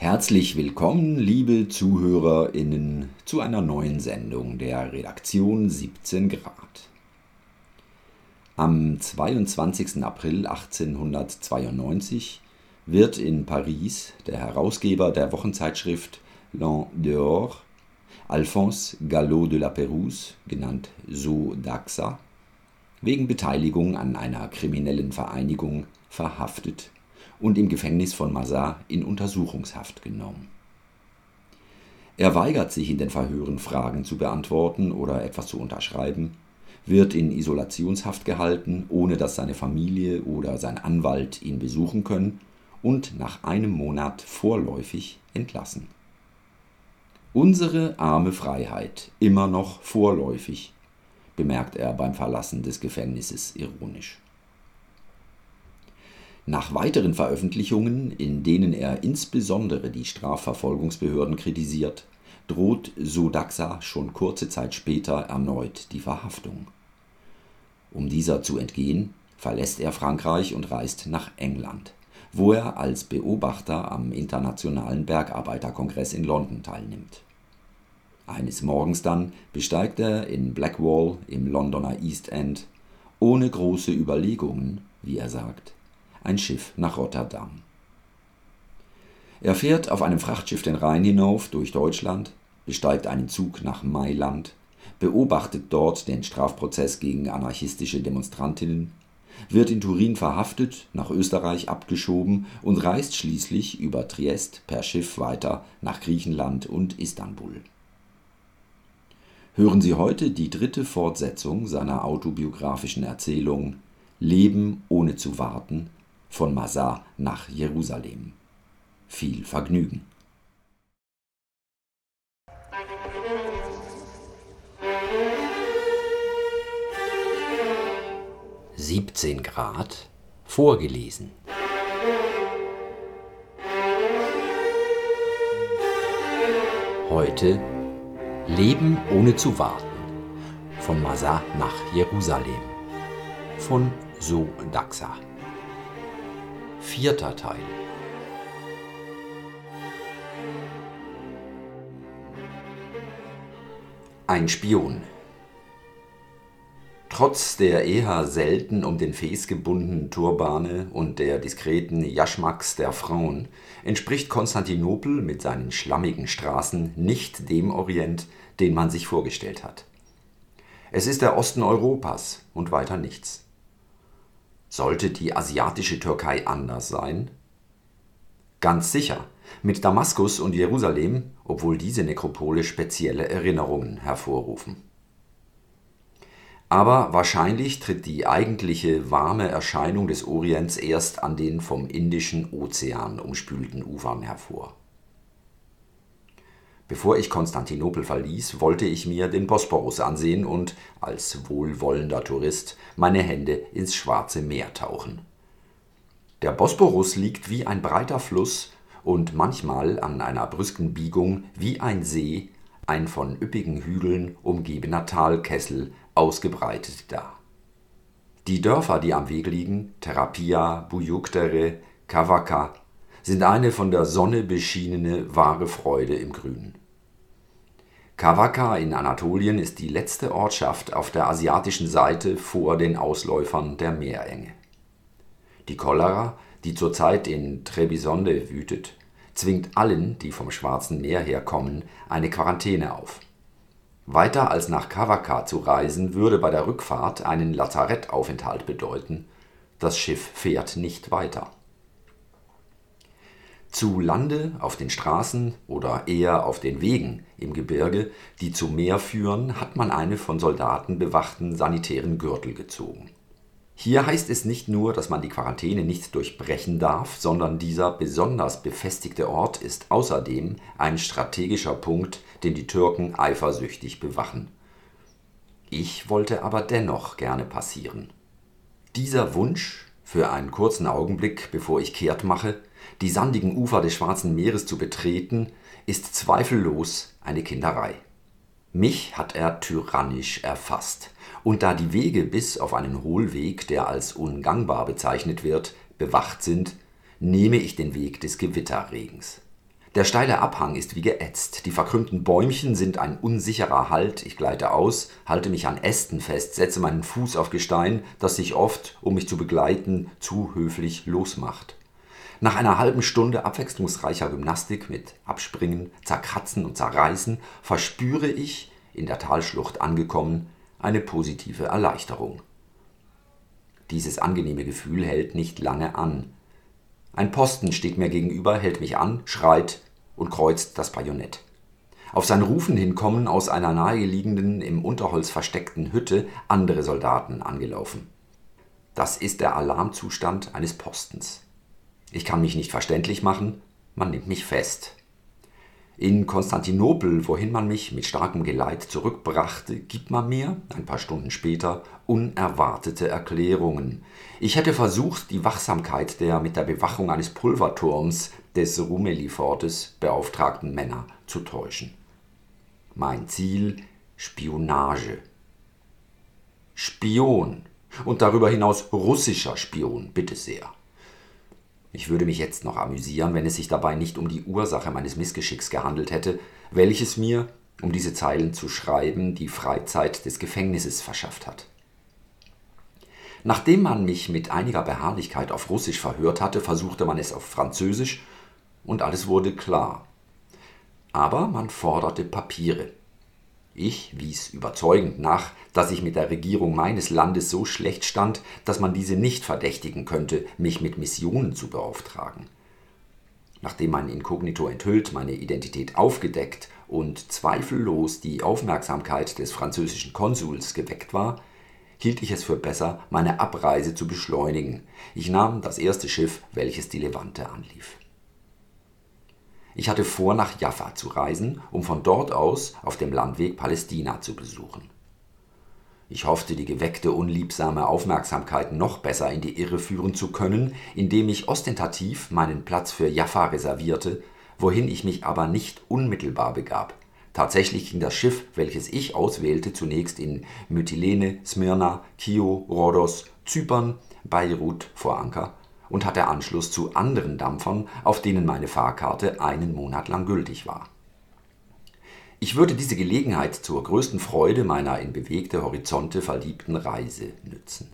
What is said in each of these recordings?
Herzlich willkommen, liebe ZuhörerInnen, zu einer neuen Sendung der Redaktion 17 Grad. Am 22. April 1892 wird in Paris der Herausgeber der Wochenzeitschrift L'An dehors, Alphonse Gallo de la Pérouse, genannt Sodaxa, wegen Beteiligung an einer kriminellen Vereinigung verhaftet und im Gefängnis von Mazas in Untersuchungshaft genommen. Er weigert sich in den Verhören Fragen zu beantworten oder etwas zu unterschreiben, wird in Isolationshaft gehalten, ohne dass seine Familie oder sein Anwalt ihn besuchen können, und nach einem Monat vorläufig entlassen. Unsere arme Freiheit, immer noch vorläufig, bemerkt er beim Verlassen des Gefängnisses ironisch. Nach weiteren Veröffentlichungen, in denen er insbesondere die Strafverfolgungsbehörden kritisiert, droht Sodaxa schon kurze Zeit später erneut die Verhaftung. Um dieser zu entgehen, verlässt er Frankreich und reist nach England, wo er als Beobachter am Internationalen Bergarbeiterkongress in London teilnimmt. Eines Morgens dann besteigt er in Blackwall im Londoner East End ohne große Überlegungen, wie er sagt, ein Schiff nach Rotterdam. Er fährt auf einem Frachtschiff den Rhein hinauf durch Deutschland, besteigt einen Zug nach Mailand, beobachtet dort den Strafprozess gegen anarchistische Demonstrantinnen, wird in Turin verhaftet, nach Österreich abgeschoben und reist schließlich über Triest per Schiff weiter nach Griechenland und Istanbul. Hören Sie heute die dritte Fortsetzung seiner autobiografischen Erzählung Leben ohne zu warten, von Mazas nach Jerusalem. Viel Vergnügen! (17 Grad) vorgelesen. Heute Leben ohne zu warten, von Mazas nach Jerusalem, von Sodaxa. 4. Teil. Ein Spion. Trotz der eher selten um den Fes gebundenen Turbane und der diskreten Jaschmaks der Frauen entspricht Konstantinopel mit seinen schlammigen Straßen nicht dem Orient, den man sich vorgestellt hat. Es ist der Osten Europas und weiter nichts. Sollte die asiatische Türkei anders sein? Ganz sicher, mit Damaskus und Jerusalem, obwohl diese Nekropole spezielle Erinnerungen hervorrufen. Aber wahrscheinlich tritt die eigentliche warme Erscheinung des Orients erst an den vom Indischen Ozean umspülten Ufern hervor. Bevor ich Konstantinopel verließ, wollte ich mir den Bosporus ansehen und, als wohlwollender Tourist, meine Hände ins Schwarze Meer tauchen. Der Bosporus liegt wie ein breiter Fluss und manchmal an einer brüsken Biegung wie ein See, ein von üppigen Hügeln umgebener Talkessel, ausgebreitet da. Die Dörfer, die am Weg liegen, Terapia, Buyukdere, Kavaka, sind eine von der Sonne beschienene wahre Freude im Grün. Kavaka in Anatolien ist die letzte Ortschaft auf der asiatischen Seite vor den Ausläufern der Meerenge. Die Cholera, die zurzeit in Trebisonde wütet, zwingt allen, die vom Schwarzen Meer herkommen, eine Quarantäne auf. Weiter als nach Kavaka zu reisen, würde bei der Rückfahrt einen Lazarettaufenthalt bedeuten. Das Schiff fährt nicht weiter. Zu Lande, auf den Straßen oder eher auf den Wegen im Gebirge, die zum Meer führen, hat man eine von Soldaten bewachten sanitären Gürtel gezogen. Hier heißt es nicht nur, dass man die Quarantäne nicht durchbrechen darf, sondern dieser besonders befestigte Ort ist außerdem ein strategischer Punkt, den die Türken eifersüchtig bewachen. Ich wollte aber dennoch gerne passieren. Dieser Wunsch, für einen kurzen Augenblick, bevor ich kehrt mache, die sandigen Ufer des Schwarzen Meeres zu betreten, ist zweifellos eine Kinderei. Mich hat er tyrannisch erfasst, und da die Wege bis auf einen Hohlweg, der als ungangbar bezeichnet wird, bewacht sind, nehme ich den Weg des Gewitterregens. Der steile Abhang ist wie geätzt. Die verkrümmten Bäumchen sind ein unsicherer Halt. Ich gleite aus, halte mich an Ästen fest, setze meinen Fuß auf Gestein, das sich oft, um mich zu begleiten, zu höflich losmacht. Nach einer halben Stunde abwechslungsreicher Gymnastik mit Abspringen, Zerkratzen und Zerreißen verspüre ich, in der Talschlucht angekommen, eine positive Erleichterung. Dieses angenehme Gefühl hält nicht lange an. Ein Posten steht mir gegenüber, hält mich an, schreit und kreuzt das Bajonett. Auf sein Rufen hin kommen aus einer nahegelegenen, im Unterholz versteckten Hütte andere Soldaten angelaufen. Das ist der Alarmzustand eines Postens. Ich kann mich nicht verständlich machen, man nimmt mich fest. In Konstantinopel, wohin man mich mit starkem Geleit zurückbrachte, gibt man mir, ein paar Stunden später, unerwartete Erklärungen. Ich hätte versucht, die Wachsamkeit der mit der Bewachung eines Pulverturms des Rumeli-Fortes beauftragten Männer zu täuschen. Mein Ziel: Spionage. Spion. Und darüber hinaus russischer Spion, bitte sehr. Ich würde mich jetzt noch amüsieren, wenn es sich dabei nicht um die Ursache meines Missgeschicks gehandelt hätte, welches mir, um diese Zeilen zu schreiben, die Freizeit des Gefängnisses verschafft hat. Nachdem man mich mit einiger Beharrlichkeit auf Russisch verhört hatte, versuchte man es auf Französisch und alles wurde klar. Aber man forderte Papiere. Ich wies überzeugend nach, dass ich mit der Regierung meines Landes so schlecht stand, dass man diese nicht verdächtigen könnte, mich mit Missionen zu beauftragen. Nachdem mein Inkognito enthüllt, meine Identität aufgedeckt und zweifellos die Aufmerksamkeit des französischen Konsuls geweckt war, hielt ich es für besser, meine Abreise zu beschleunigen. Ich nahm das erste Schiff, welches die Levante anlief. Ich hatte vor, nach Jaffa zu reisen, um von dort aus auf dem Landweg Palästina zu besuchen. Ich hoffte, die geweckte, unliebsame Aufmerksamkeit noch besser in die Irre führen zu können, indem ich ostentativ meinen Platz für Jaffa reservierte, wohin ich mich aber nicht unmittelbar begab. Tatsächlich ging das Schiff, welches ich auswählte, zunächst in Mytilene, Smyrna, Kio, Rhodos, Zypern, Beirut vor Anker und hatte Anschluss zu anderen Dampfern, auf denen meine Fahrkarte einen Monat lang gültig war. Ich würde diese Gelegenheit zur größten Freude meiner in bewegte Horizonte verliebten Reise nützen.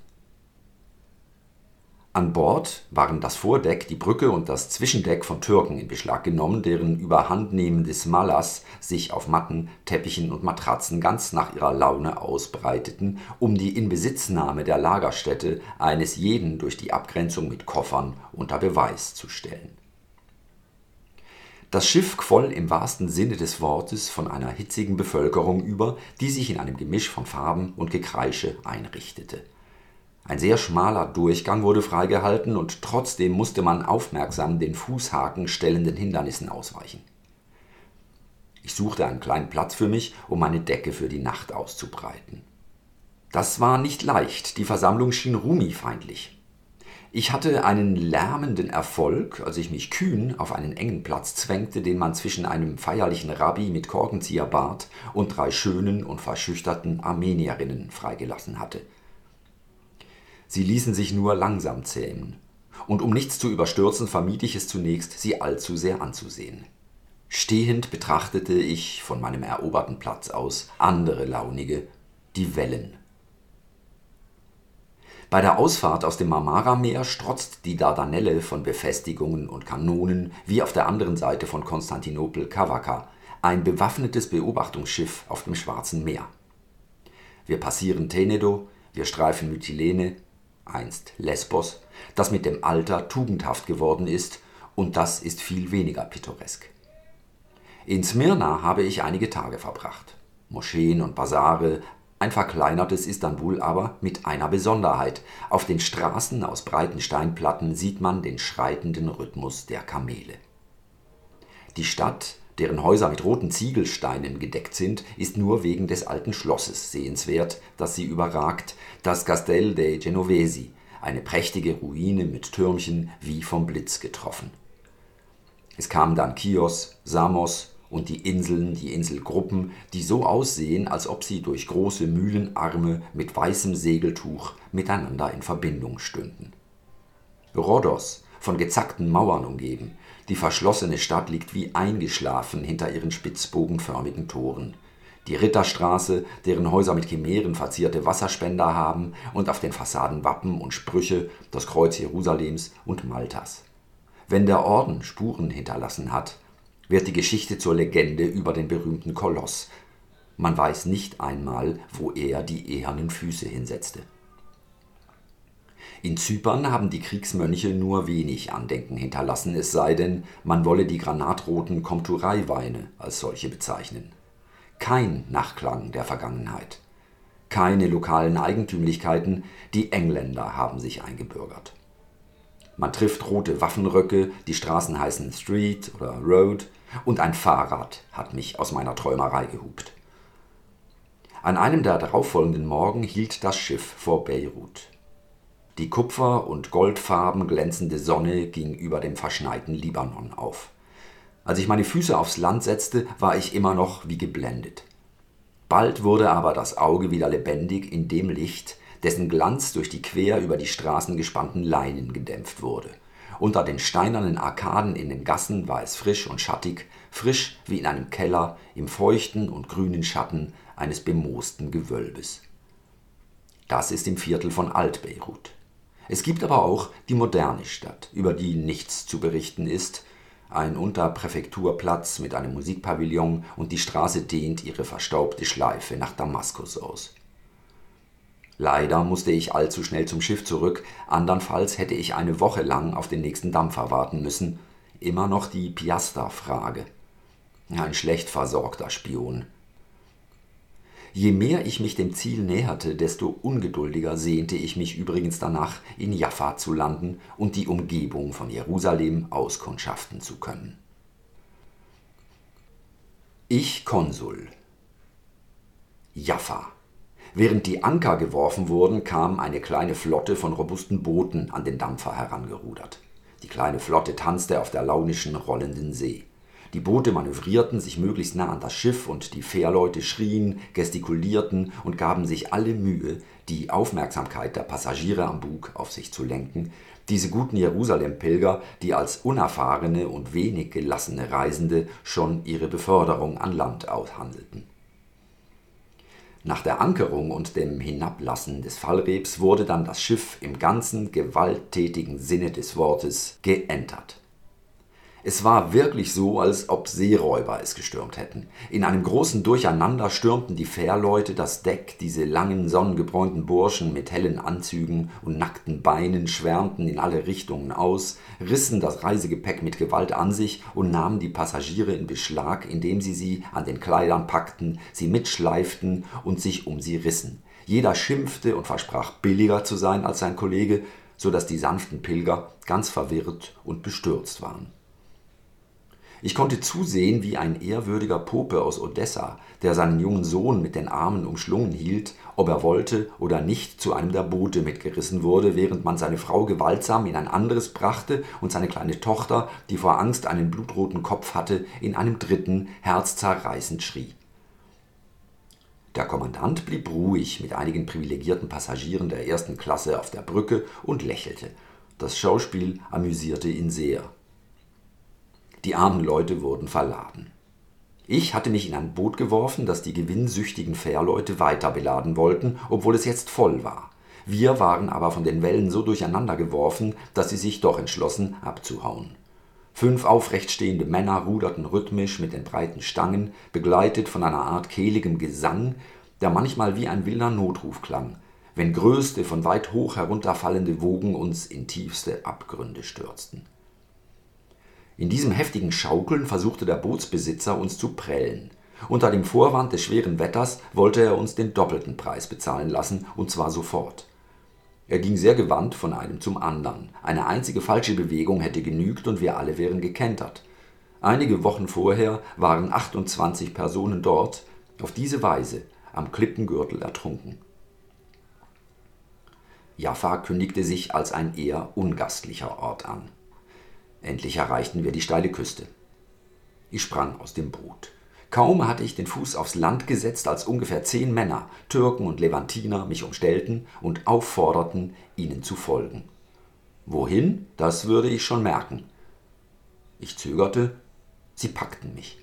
An Bord waren das Vordeck, die Brücke und das Zwischendeck von Türken in Beschlag genommen, deren überhandnehmendes Mallas sich auf Matten, Teppichen und Matratzen ganz nach ihrer Laune ausbreiteten, um die Inbesitznahme der Lagerstätte eines jeden durch die Abgrenzung mit Koffern unter Beweis zu stellen. Das Schiff quoll im wahrsten Sinne des Wortes von einer hitzigen Bevölkerung über, die sich in einem Gemisch von Farben und Gekreische einrichtete. Ein sehr schmaler Durchgang wurde freigehalten und trotzdem musste man aufmerksam den Fußhaken stellenden Hindernissen ausweichen. Ich suchte einen kleinen Platz für mich, um meine Decke für die Nacht auszubreiten. Das war nicht leicht, die Versammlung schien Rumi-feindlich. Ich hatte einen lärmenden Erfolg, als ich mich kühn auf einen engen Platz zwängte, den man zwischen einem feierlichen Rabbi mit Korkenzieherbart und 3 schönen und verschüchterten Armenierinnen freigelassen hatte. Sie ließen sich nur langsam zähmen, und um nichts zu überstürzen, vermied ich es zunächst, sie allzu sehr anzusehen. Stehend betrachtete ich von meinem eroberten Platz aus andere Launige, die Wellen. Bei der Ausfahrt aus dem Marmara-Meer strotzt die Dardanelle von Befestigungen und Kanonen, wie auf der anderen Seite von Konstantinopel Kavaka, ein bewaffnetes Beobachtungsschiff auf dem Schwarzen Meer. Wir passieren Tenedo, wir streifen Mytilene, einst Lesbos, das mit dem Alter tugendhaft geworden ist, und das ist viel weniger pittoresk. In Smyrna habe ich einige Tage verbracht. Moscheen und Basare, ein verkleinertes Istanbul aber mit einer Besonderheit. Auf den Straßen aus breiten Steinplatten sieht man den schreitenden Rhythmus der Kamele. Die Stadt, deren Häuser mit roten Ziegelsteinen gedeckt sind, ist nur wegen des alten Schlosses sehenswert, das sie überragt, das Castel dei Genovesi, eine prächtige Ruine mit Türmchen wie vom Blitz getroffen. Es kamen dann Chios, Samos und die Inselgruppen, die so aussehen, als ob sie durch große Mühlenarme mit weißem Segeltuch miteinander in Verbindung stünden. Rhodos, von gezackten Mauern umgeben, Die verschlossene Stadt liegt wie eingeschlafen hinter ihren spitzbogenförmigen Toren. Die Ritterstraße, deren Häuser mit Chimären verzierte Wasserspender haben und auf den Fassaden Wappen und Sprüche, das Kreuz Jerusalems und Maltas. Wenn der Orden Spuren hinterlassen hat, wird die Geschichte zur Legende über den berühmten Koloss. Man weiß nicht einmal, wo er die ehernen Füße hinsetzte. In Zypern haben die Kriegsmönche nur wenig Andenken hinterlassen, es sei denn, man wolle die granatroten Komturei-Weine als solche bezeichnen. Kein Nachklang der Vergangenheit. Keine lokalen Eigentümlichkeiten, die Engländer haben sich eingebürgert. Man trifft rote Waffenröcke, die Straßen heißen Street oder Road und ein Fahrrad hat mich aus meiner Träumerei gehupt. An einem der darauffolgenden Morgen hielt das Schiff vor Beirut. Die kupfer- und goldfarben glänzende Sonne ging über dem verschneiten Libanon auf. Als ich meine Füße aufs Land setzte, war ich immer noch wie geblendet. Bald wurde aber das Auge wieder lebendig in dem Licht, dessen Glanz durch die quer über die Straßen gespannten Leinen gedämpft wurde. Unter den steinernen Arkaden in den Gassen war es frisch und schattig, frisch wie in einem Keller im feuchten und grünen Schatten eines bemoosten Gewölbes. Das ist im Viertel von Alt-Beirut. Es gibt aber auch die moderne Stadt, über die nichts zu berichten ist, ein Unterpräfekturplatz mit einem Musikpavillon und die Straße dehnt ihre verstaubte Schleife nach Damaskus aus. Leider musste ich allzu schnell zum Schiff zurück, andernfalls hätte ich eine Woche lang auf den nächsten Dampfer warten müssen. Immer noch die Piaster-Frage. Ein schlecht versorgter Spion. Je mehr ich mich dem Ziel näherte, desto ungeduldiger sehnte ich mich übrigens danach, in Jaffa zu landen und die Umgebung von Jerusalem auskundschaften zu können. Ich Konsul. Jaffa. Während die Anker geworfen wurden, kam eine kleine Flotte von robusten Booten an den Dampfer herangerudert. Die kleine Flotte tanzte auf der launischen, rollenden See. Die Boote manövrierten sich möglichst nah an das Schiff und die Fährleute schrien, gestikulierten und gaben sich alle Mühe, die Aufmerksamkeit der Passagiere am Bug auf sich zu lenken, diese guten Jerusalem-Pilger, die als unerfahrene und wenig gelassene Reisende schon ihre Beförderung an Land aushandelten. Nach der Ankerung und dem Hinablassen des Fallrebs wurde dann das Schiff im ganzen gewalttätigen Sinne des Wortes geentert. Es war wirklich so, als ob Seeräuber es gestürmt hätten. In einem großen Durcheinander stürmten die Fährleute das Deck, diese langen, sonnengebräunten Burschen mit hellen Anzügen und nackten Beinen schwärmten in alle Richtungen aus, rissen das Reisegepäck mit Gewalt an sich und nahmen die Passagiere in Beschlag, indem sie an den Kleidern packten, sie mitschleiften und sich um sie rissen. Jeder schimpfte und versprach billiger zu sein als sein Kollege, so dass die sanften Pilger ganz verwirrt und bestürzt waren. Ich konnte zusehen, wie ein ehrwürdiger Pope aus Odessa, der seinen jungen Sohn mit den Armen umschlungen hielt, ob er wollte oder nicht, zu einem der Boote mitgerissen wurde, während man seine Frau gewaltsam in ein anderes brachte und seine kleine Tochter, die vor Angst einen blutroten Kopf hatte, in einem dritten herzzerreißend schrie. Der Kommandant blieb ruhig mit einigen privilegierten Passagieren der ersten Klasse auf der Brücke und lächelte. Das Schauspiel amüsierte ihn sehr. Die armen Leute wurden verladen. Ich hatte mich in ein Boot geworfen, das die gewinnsüchtigen Fährleute weiter beladen wollten, obwohl es jetzt voll war. Wir waren aber von den Wellen so durcheinander geworfen, dass sie sich doch entschlossen, abzuhauen. 5 aufrecht stehende Männer ruderten rhythmisch mit den breiten Stangen, begleitet von einer Art kehligem Gesang, der manchmal wie ein wilder Notruf klang, wenn größte, von weit hoch herunterfallende Wogen uns in tiefste Abgründe stürzten. In diesem heftigen Schaukeln versuchte der Bootsbesitzer, uns zu prellen. Unter dem Vorwand des schweren Wetters wollte er uns den doppelten Preis bezahlen lassen, und zwar sofort. Er ging sehr gewandt von einem zum anderen. Eine einzige falsche Bewegung hätte genügt und wir alle wären gekentert. Einige Wochen vorher waren 28 Personen dort, auf diese Weise am Klippengürtel ertrunken. Jaffa kündigte sich als ein eher ungastlicher Ort an. Endlich erreichten wir die steile Küste. Ich sprang aus dem Boot. Kaum hatte ich den Fuß aufs Land gesetzt, als ungefähr 10 Männer, Türken und Levantiner, mich umstellten und aufforderten, ihnen zu folgen. Wohin, das würde ich schon merken. Ich zögerte, sie packten mich.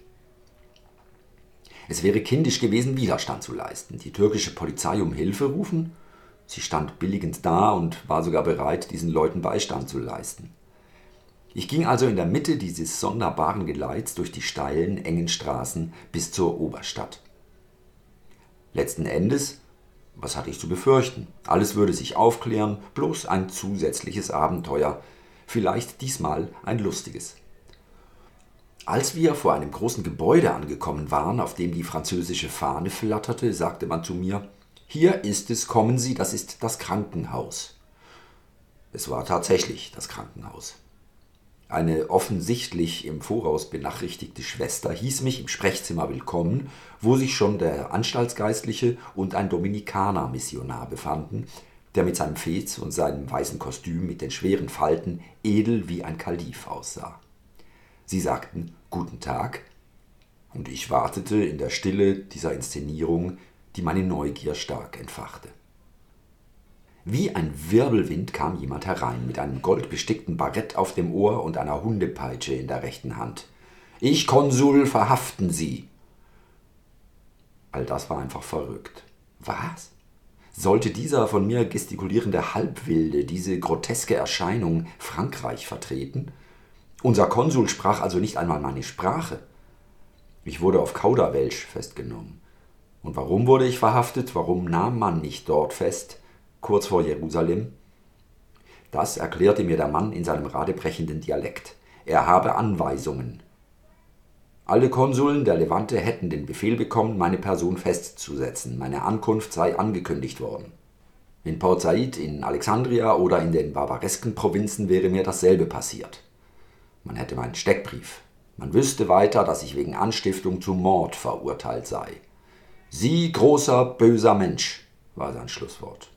Es wäre kindisch gewesen, Widerstand zu leisten, die türkische Polizei um Hilfe rufen. Sie stand billigend da und war sogar bereit, diesen Leuten Beistand zu leisten. Ich ging also in der Mitte dieses sonderbaren Geleits durch die steilen, engen Straßen bis zur Oberstadt. Letzten Endes, was hatte ich zu befürchten? Alles würde sich aufklären, bloß ein zusätzliches Abenteuer, vielleicht diesmal ein lustiges. Als wir vor einem großen Gebäude angekommen waren, auf dem die französische Fahne flatterte, sagte man zu mir: »Hier ist es, kommen Sie, das ist das Krankenhaus.« Es war tatsächlich das Krankenhaus. Eine offensichtlich im Voraus benachrichtigte Schwester hieß mich im Sprechzimmer willkommen, wo sich schon der Anstaltsgeistliche und ein Dominikaner-Missionar befanden, der mit seinem Fez und seinem weißen Kostüm mit den schweren Falten edel wie ein Kalif aussah. Sie sagten »Guten Tag«, und ich wartete in der Stille dieser Inszenierung, die meine Neugier stark entfachte. Wie ein Wirbelwind kam jemand herein, mit einem goldbestickten Barett auf dem Ohr und einer Hundepeitsche in der rechten Hand. »Ich, Konsul, verhaften Sie!« All das war einfach verrückt. Was? Sollte dieser von mir gestikulierende Halbwilde, diese groteske Erscheinung, Frankreich vertreten? Unser Konsul sprach also nicht einmal meine Sprache. Ich wurde auf Kauderwelsch festgenommen. Und warum wurde ich verhaftet? Warum nahm man mich dort fest, kurz vor Jerusalem? Das erklärte mir der Mann in seinem radebrechenden Dialekt. Er habe Anweisungen. Alle Konsuln der Levante hätten den Befehl bekommen, meine Person festzusetzen. Meine Ankunft sei angekündigt worden. In Port Said, in Alexandria oder in den barbaresken Provinzen wäre mir dasselbe passiert. Man hätte meinen Steckbrief. Man wüsste weiter, dass ich wegen Anstiftung zum Mord verurteilt sei. »Sie, großer, böser Mensch«, war sein Schlusswort.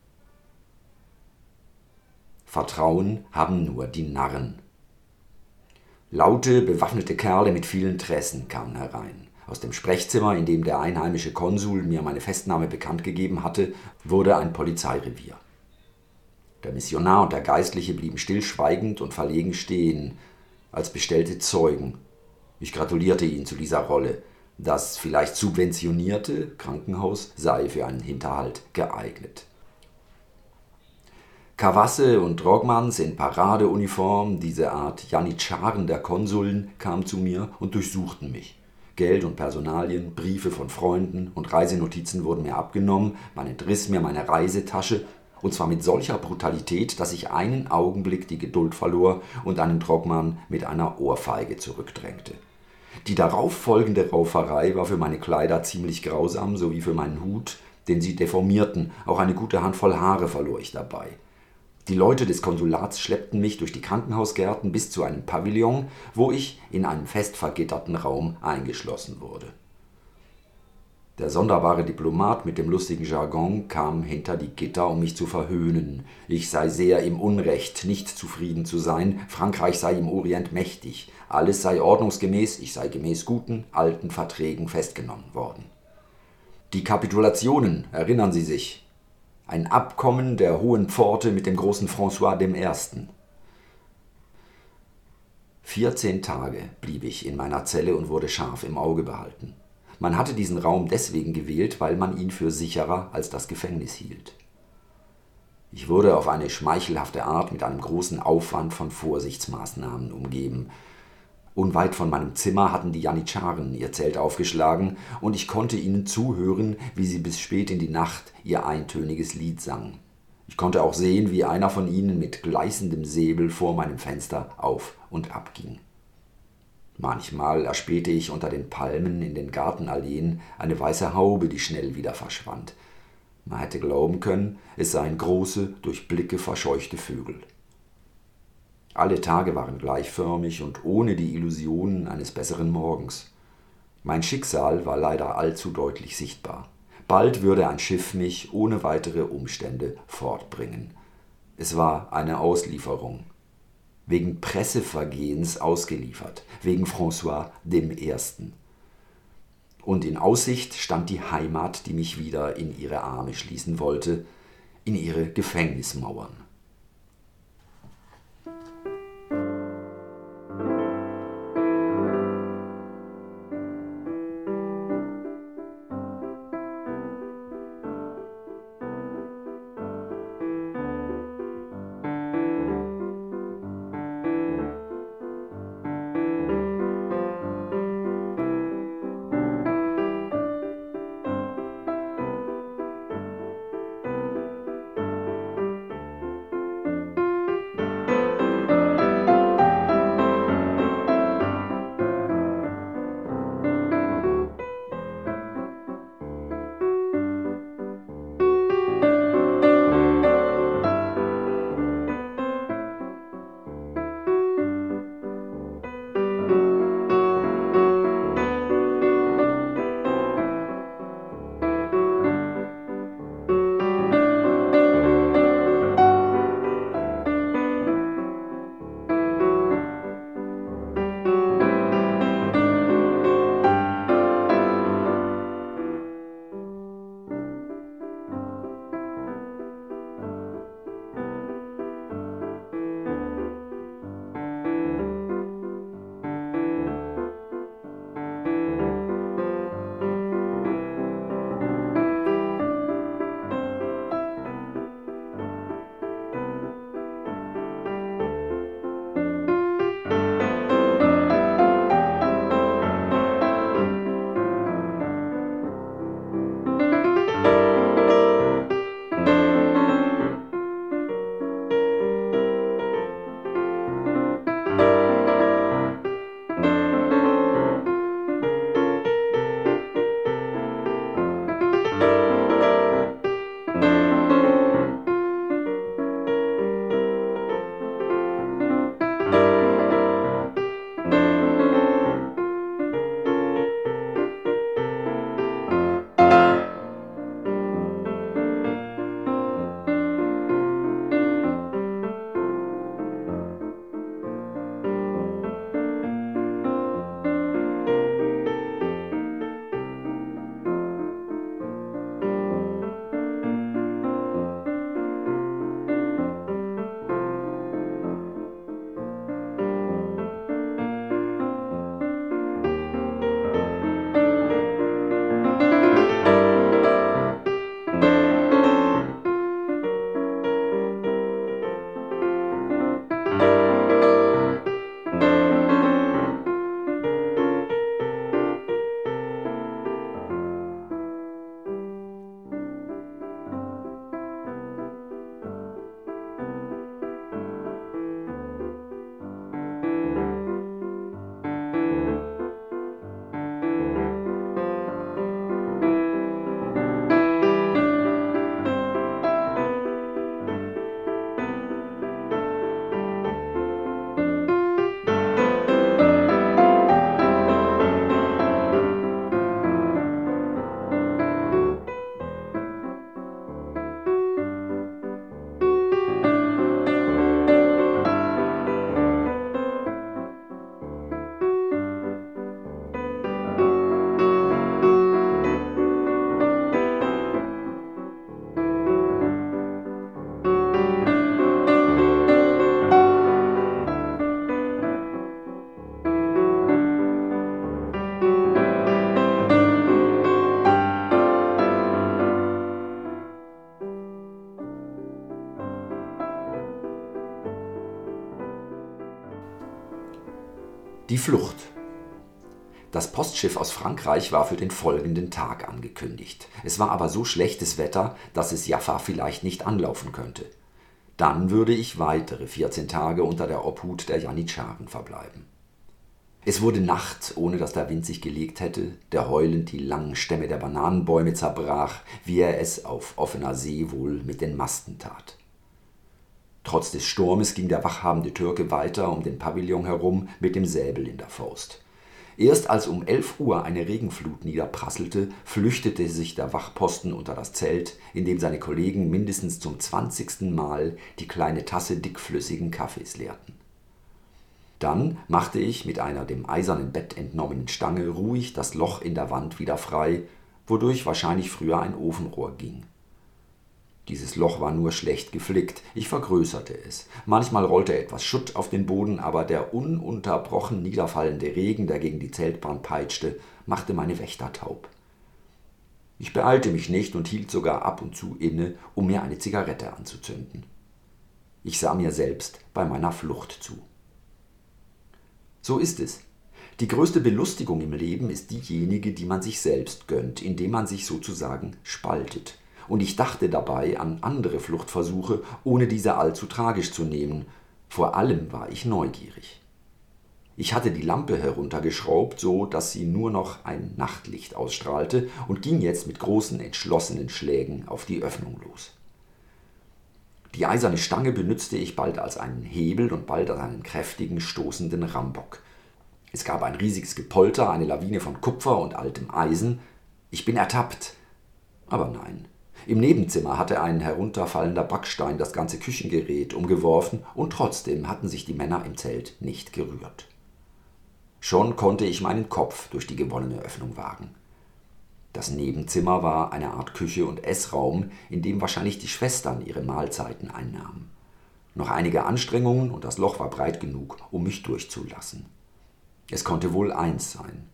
Vertrauen haben nur die Narren. Laute, bewaffnete Kerle mit vielen Trässen kamen herein. Aus dem Sprechzimmer, in dem der einheimische Konsul mir meine Festnahme bekannt gegeben hatte, wurde ein Polizeirevier. Der Missionar und der Geistliche blieben stillschweigend und verlegen stehen, als bestellte Zeugen. Ich gratulierte ihnen zu dieser Rolle. Das vielleicht subventionierte Krankenhaus sei für einen Hinterhalt geeignet. Kawasse und Drogmans in Paradeuniform, diese Art Janitscharen der Konsuln, kamen zu mir und durchsuchten mich. Geld und Personalien, Briefe von Freunden und Reisenotizen wurden mir abgenommen, man entriss mir meine Reisetasche, und zwar mit solcher Brutalität, dass ich einen Augenblick die Geduld verlor und einen Drogman mit einer Ohrfeige zurückdrängte. Die darauf folgende Rauferei war für meine Kleider ziemlich grausam, sowie für meinen Hut, den sie deformierten, auch eine gute Handvoll Haare verlor ich dabei. Die Leute des Konsulats schleppten mich durch die Krankenhausgärten bis zu einem Pavillon, wo ich in einem fest vergitterten Raum eingeschlossen wurde. Der sonderbare Diplomat mit dem lustigen Jargon kam hinter die Gitter, um mich zu verhöhnen. Ich sei sehr im Unrecht, nicht zufrieden zu sein, Frankreich sei im Orient mächtig, alles sei ordnungsgemäß, ich sei gemäß guten, alten Verträgen festgenommen worden. Die Kapitulationen, erinnern Sie sich, ein Abkommen der Hohen Pforte mit dem großen François I. 14 Tage blieb ich in meiner Zelle und wurde scharf im Auge behalten. Man hatte diesen Raum deswegen gewählt, weil man ihn für sicherer als das Gefängnis hielt. Ich wurde auf eine schmeichelhafte Art mit einem großen Aufwand von Vorsichtsmaßnahmen umgeben. Unweit von meinem Zimmer hatten die Janitscharen ihr Zelt aufgeschlagen, und ich konnte ihnen zuhören, wie sie bis spät in die Nacht ihr eintöniges Lied sangen. Ich konnte auch sehen, wie einer von ihnen mit gleißendem Säbel vor meinem Fenster auf und ab ging. Manchmal erspähte ich unter den Palmen in den Gartenalleen eine weiße Haube, die schnell wieder verschwand. Man hätte glauben können, es seien große, durch Blicke verscheuchte Vögel. Alle Tage waren gleichförmig und ohne die Illusionen eines besseren Morgens. Mein Schicksal war leider allzu deutlich sichtbar. Bald würde ein Schiff mich ohne weitere Umstände fortbringen. Es war eine Auslieferung. Wegen Pressevergehens ausgeliefert, wegen François I. Und in Aussicht stand die Heimat, die mich wieder in ihre Arme schließen wollte, in ihre Gefängnismauern. Die Flucht. Das Postschiff aus Frankreich war für den folgenden Tag angekündigt. Es war aber so schlechtes Wetter, dass es Jaffa vielleicht nicht anlaufen könnte. Dann würde ich weitere 14 Tage unter der Obhut der Janitscharen verbleiben. Es wurde Nacht, ohne dass der Wind sich gelegt hätte, der heulend die langen Stämme der Bananenbäume zerbrach, wie er es auf offener See wohl mit den Masten tat. Trotz des Sturmes ging der wachhabende Türke weiter um den Pavillon herum mit dem Säbel in der Faust. Erst als um 11 Uhr eine Regenflut niederprasselte, flüchtete sich der Wachposten unter das Zelt, in dem seine Kollegen mindestens zum 20. Mal die kleine Tasse dickflüssigen Kaffees leerten. Dann machte ich mit einer dem eisernen Bett entnommenen Stange ruhig das Loch in der Wand wieder frei, wodurch wahrscheinlich früher ein Ofenrohr ging. Dieses Loch war nur schlecht geflickt, ich vergrößerte es. Manchmal rollte etwas Schutt auf den Boden, aber der ununterbrochen niederfallende Regen, der gegen die Zeltbahn peitschte, machte meine Wächter taub. Ich beeilte mich nicht und hielt sogar ab und zu inne, um mir eine Zigarette anzuzünden. Ich sah mir selbst bei meiner Flucht zu. So ist es. Die größte Belustigung im Leben ist diejenige, die man sich selbst gönnt, indem man sich sozusagen spaltet. Und ich dachte dabei an andere Fluchtversuche, ohne diese allzu tragisch zu nehmen. Vor allem war ich neugierig. Ich hatte die Lampe heruntergeschraubt, so dass sie nur noch ein Nachtlicht ausstrahlte und ging jetzt mit großen, entschlossenen Schlägen auf die Öffnung los. Die eiserne Stange benützte ich bald als einen Hebel und bald als einen kräftigen, stoßenden Rambock. Es gab ein riesiges Gepolter, eine Lawine von Kupfer und altem Eisen. Ich bin ertappt. Aber nein. Im Nebenzimmer hatte ein herunterfallender Backstein das ganze Küchengerät umgeworfen und trotzdem hatten sich die Männer im Zelt nicht gerührt. Schon konnte ich meinen Kopf durch die gewonnene Öffnung wagen. Das Nebenzimmer war eine Art Küche und Essraum, in dem wahrscheinlich die Schwestern ihre Mahlzeiten einnahmen. Noch einige Anstrengungen und das Loch war breit genug, um mich durchzulassen. Es konnte wohl eins sein.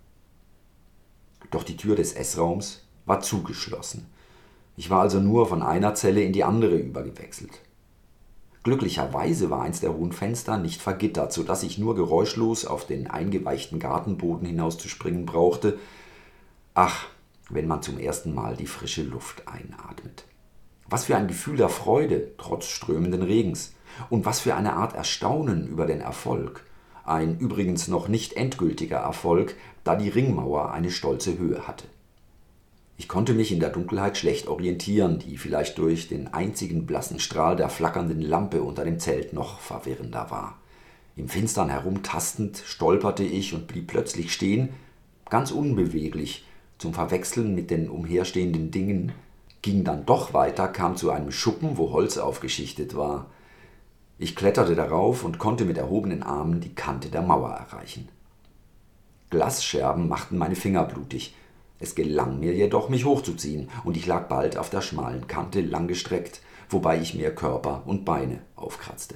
Doch die Tür des Essraums war zugeschlossen. Ich war also nur von einer Zelle in die andere übergewechselt. Glücklicherweise war eins der hohen Fenster nicht vergittert, so dass ich nur geräuschlos auf den eingeweichten Gartenboden hinauszuspringen brauchte. Ach, wenn man zum ersten Mal die frische Luft einatmet. Was für ein Gefühl der Freude, trotz strömenden Regens. Und was für eine Art Erstaunen über den Erfolg. Ein übrigens noch nicht endgültiger Erfolg, da die Ringmauer eine stolze Höhe hatte. Ich konnte mich in der Dunkelheit schlecht orientieren, die vielleicht durch den einzigen blassen Strahl der flackernden Lampe unter dem Zelt noch verwirrender war. Im Finstern herumtastend stolperte ich und blieb plötzlich stehen, ganz unbeweglich, zum Verwechseln mit den umherstehenden Dingen, ging dann doch weiter, kam zu einem Schuppen, wo Holz aufgeschichtet war. Ich kletterte darauf und konnte mit erhobenen Armen die Kante der Mauer erreichen. Glasscherben machten meine Finger blutig. Es gelang mir jedoch, mich hochzuziehen, und ich lag bald auf der schmalen Kante langgestreckt, wobei ich mir Körper und Beine aufkratzte.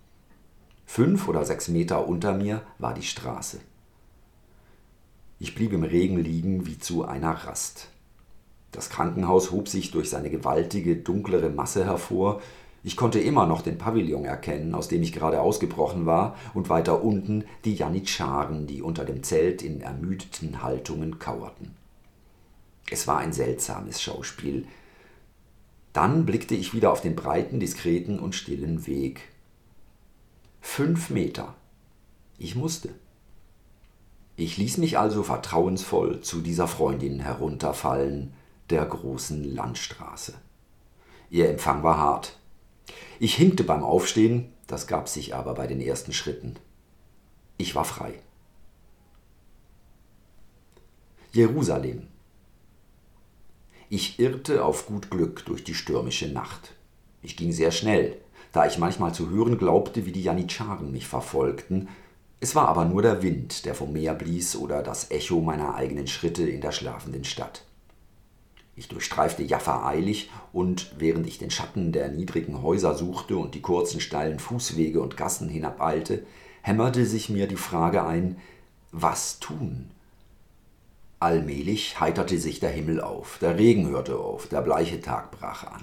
5 oder 6 Meter unter mir war die Straße. Ich blieb im Regen liegen wie zu einer Rast. Das Krankenhaus hob sich durch seine gewaltige, dunklere Masse hervor. Ich konnte immer noch den Pavillon erkennen, aus dem ich gerade ausgebrochen war, und weiter unten die Janitscharen, die unter dem Zelt in ermüdeten Haltungen kauerten. Es war ein seltsames Schauspiel. Dann blickte ich wieder auf den breiten, diskreten und stillen Weg. 5 Meter. Ich musste. Ich ließ mich also vertrauensvoll zu dieser Freundin herunterfallen, der großen Landstraße. Ihr Empfang war hart. Ich hinkte beim Aufstehen, das gab sich aber bei den ersten Schritten. Ich war frei. Jerusalem. Ich irrte auf gut Glück durch die stürmische Nacht. Ich ging sehr schnell, da ich manchmal zu hören glaubte, wie die Janitscharen mich verfolgten. Es war aber nur der Wind, der vom Meer blies, oder das Echo meiner eigenen Schritte in der schlafenden Stadt. Ich durchstreifte Jaffa eilig, und während ich den Schatten der niedrigen Häuser suchte und die kurzen, steilen Fußwege und Gassen hinabeilte, hämmerte sich mir die Frage ein: Was tun? Allmählich heiterte sich der Himmel auf, der Regen hörte auf, der bleiche Tag brach an.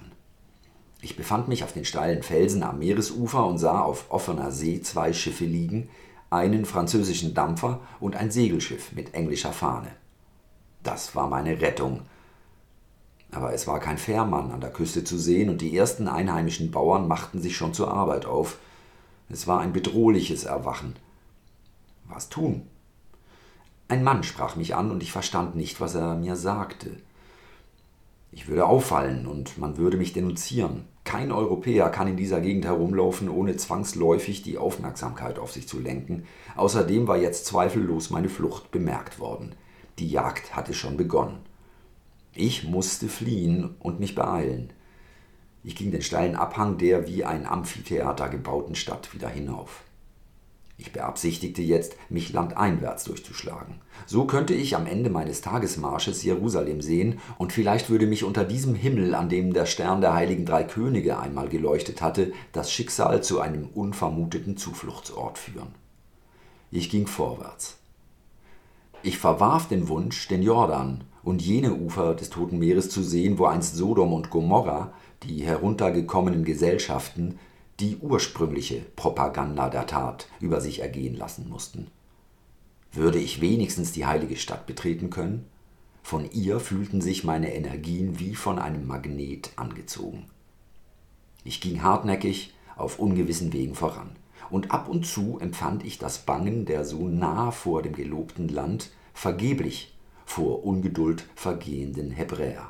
Ich befand mich auf den steilen Felsen am Meeresufer und sah auf offener See 2 Schiffe liegen, einen französischen Dampfer und ein Segelschiff mit englischer Fahne. Das war meine Rettung. Aber es war kein Fährmann an der Küste zu sehen und die ersten einheimischen Bauern machten sich schon zur Arbeit auf. Es war ein bedrohliches Erwachen. Was tun? Ein Mann sprach mich an und ich verstand nicht, was er mir sagte. Ich würde auffallen und man würde mich denunzieren. Kein Europäer kann in dieser Gegend herumlaufen, ohne zwangsläufig die Aufmerksamkeit auf sich zu lenken. Außerdem war jetzt zweifellos meine Flucht bemerkt worden. Die Jagd hatte schon begonnen. Ich musste fliehen und mich beeilen. Ich ging den steilen Abhang der wie ein Amphitheater gebauten Stadt wieder hinauf. Ich beabsichtigte jetzt, mich landeinwärts durchzuschlagen. So könnte ich am Ende meines Tagesmarsches Jerusalem sehen und vielleicht würde mich unter diesem Himmel, an dem der Stern der heiligen drei Könige einmal geleuchtet hatte, das Schicksal zu einem unvermuteten Zufluchtsort führen. Ich ging vorwärts. Ich verwarf den Wunsch, den Jordan und jene Ufer des Toten Meeres zu sehen, wo einst Sodom und Gomorra, die heruntergekommenen Gesellschaften, die ursprüngliche Propaganda der Tat über sich ergehen lassen mussten. Würde ich wenigstens die heilige Stadt betreten können? Von ihr fühlten sich meine Energien wie von einem Magnet angezogen. Ich ging hartnäckig auf ungewissen Wegen voran, und ab und zu empfand ich das Bangen der so nah vor dem gelobten Land, vergeblich vor Ungeduld vergehenden Hebräer.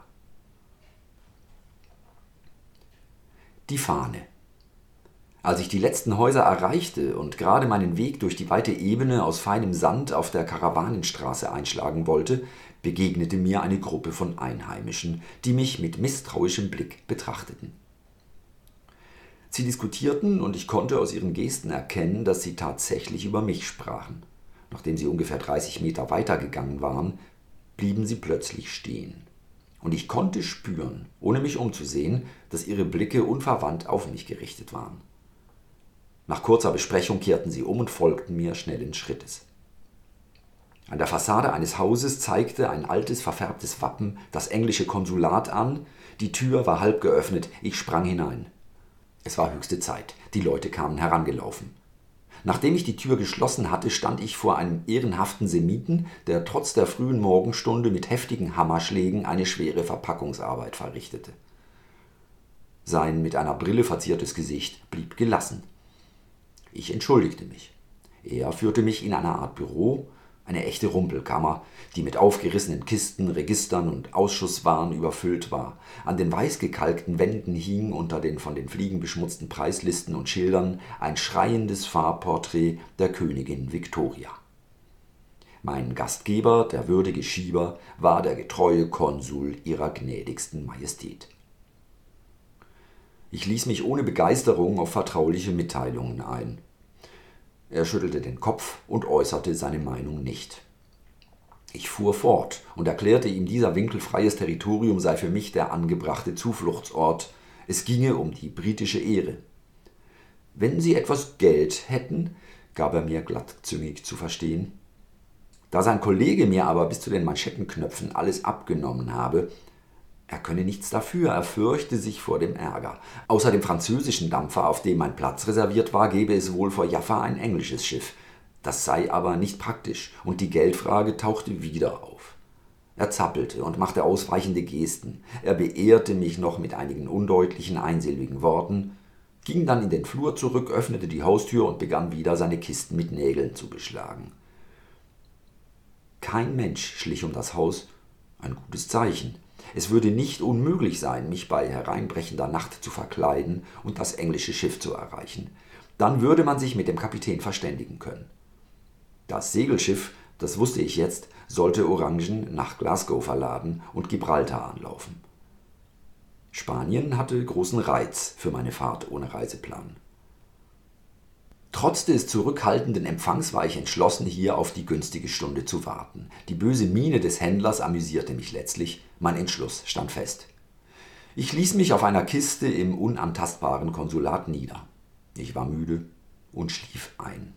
Die Fahne. Als ich die letzten Häuser erreichte und gerade meinen Weg durch die weite Ebene aus feinem Sand auf der Karawanenstraße einschlagen wollte, begegnete mir eine Gruppe von Einheimischen, die mich mit misstrauischem Blick betrachteten. Sie diskutierten und ich konnte aus ihren Gesten erkennen, dass sie tatsächlich über mich sprachen. Nachdem sie ungefähr 30 Meter weitergegangen waren, blieben sie plötzlich stehen. Und ich konnte spüren, ohne mich umzusehen, dass ihre Blicke unverwandt auf mich gerichtet waren. Nach kurzer Besprechung kehrten sie um und folgten mir schnellen Schrittes. An der Fassade eines Hauses zeigte ein altes, verfärbtes Wappen das englische Konsulat an. Die Tür war halb geöffnet, ich sprang hinein. Es war höchste Zeit, die Leute kamen herangelaufen. Nachdem ich die Tür geschlossen hatte, stand ich vor einem ehrenhaften Semiten, der trotz der frühen Morgenstunde mit heftigen Hammerschlägen eine schwere Verpackungsarbeit verrichtete. Sein mit einer Brille verziertes Gesicht blieb gelassen. Ich entschuldigte mich. Er führte mich in eine Art Büro, eine echte Rumpelkammer, die mit aufgerissenen Kisten, Registern und Ausschusswaren überfüllt war. An den weiß gekalkten Wänden hing unter den von den Fliegen beschmutzten Preislisten und Schildern ein schreiendes Farbporträt der Königin Victoria. Mein Gastgeber, der würdige Schieber, war der getreue Konsul ihrer gnädigsten Majestät. Ich ließ mich ohne Begeisterung auf vertrauliche Mitteilungen ein. Er schüttelte den Kopf und äußerte seine Meinung nicht. Ich fuhr fort und erklärte ihm, dieser winkelfreies Territorium sei für mich der angebrachte Zufluchtsort. Es ginge um die britische Ehre. Wenn Sie etwas Geld hätten, gab er mir glattzüngig zu verstehen. Da sein Kollege mir aber bis zu den Manschettenknöpfen alles abgenommen habe, er könne nichts dafür, er fürchte sich vor dem Ärger. Außer dem französischen Dampfer, auf dem mein Platz reserviert war, gäbe es wohl vor Jaffa ein englisches Schiff. Das sei aber nicht praktisch, und die Geldfrage tauchte wieder auf. Er zappelte und machte ausweichende Gesten. Er beehrte mich noch mit einigen undeutlichen, einsilbigen Worten, ging dann in den Flur zurück, öffnete die Haustür und begann wieder, seine Kisten mit Nägeln zu beschlagen. Kein Mensch schlich um das Haus, ein gutes Zeichen. Es würde nicht unmöglich sein, mich bei hereinbrechender Nacht zu verkleiden und das englische Schiff zu erreichen. Dann würde man sich mit dem Kapitän verständigen können. Das Segelschiff, das wusste ich jetzt, sollte Orangen nach Glasgow verladen und Gibraltar anlaufen. Spanien hatte großen Reiz für meine Fahrt ohne Reiseplan. Trotz des zurückhaltenden Empfangs war ich entschlossen, hier auf die günstige Stunde zu warten. Die böse Miene des Händlers amüsierte mich letztlich, mein Entschluss stand fest. Ich ließ mich auf einer Kiste im unantastbaren Konsulat nieder. Ich war müde und schlief ein.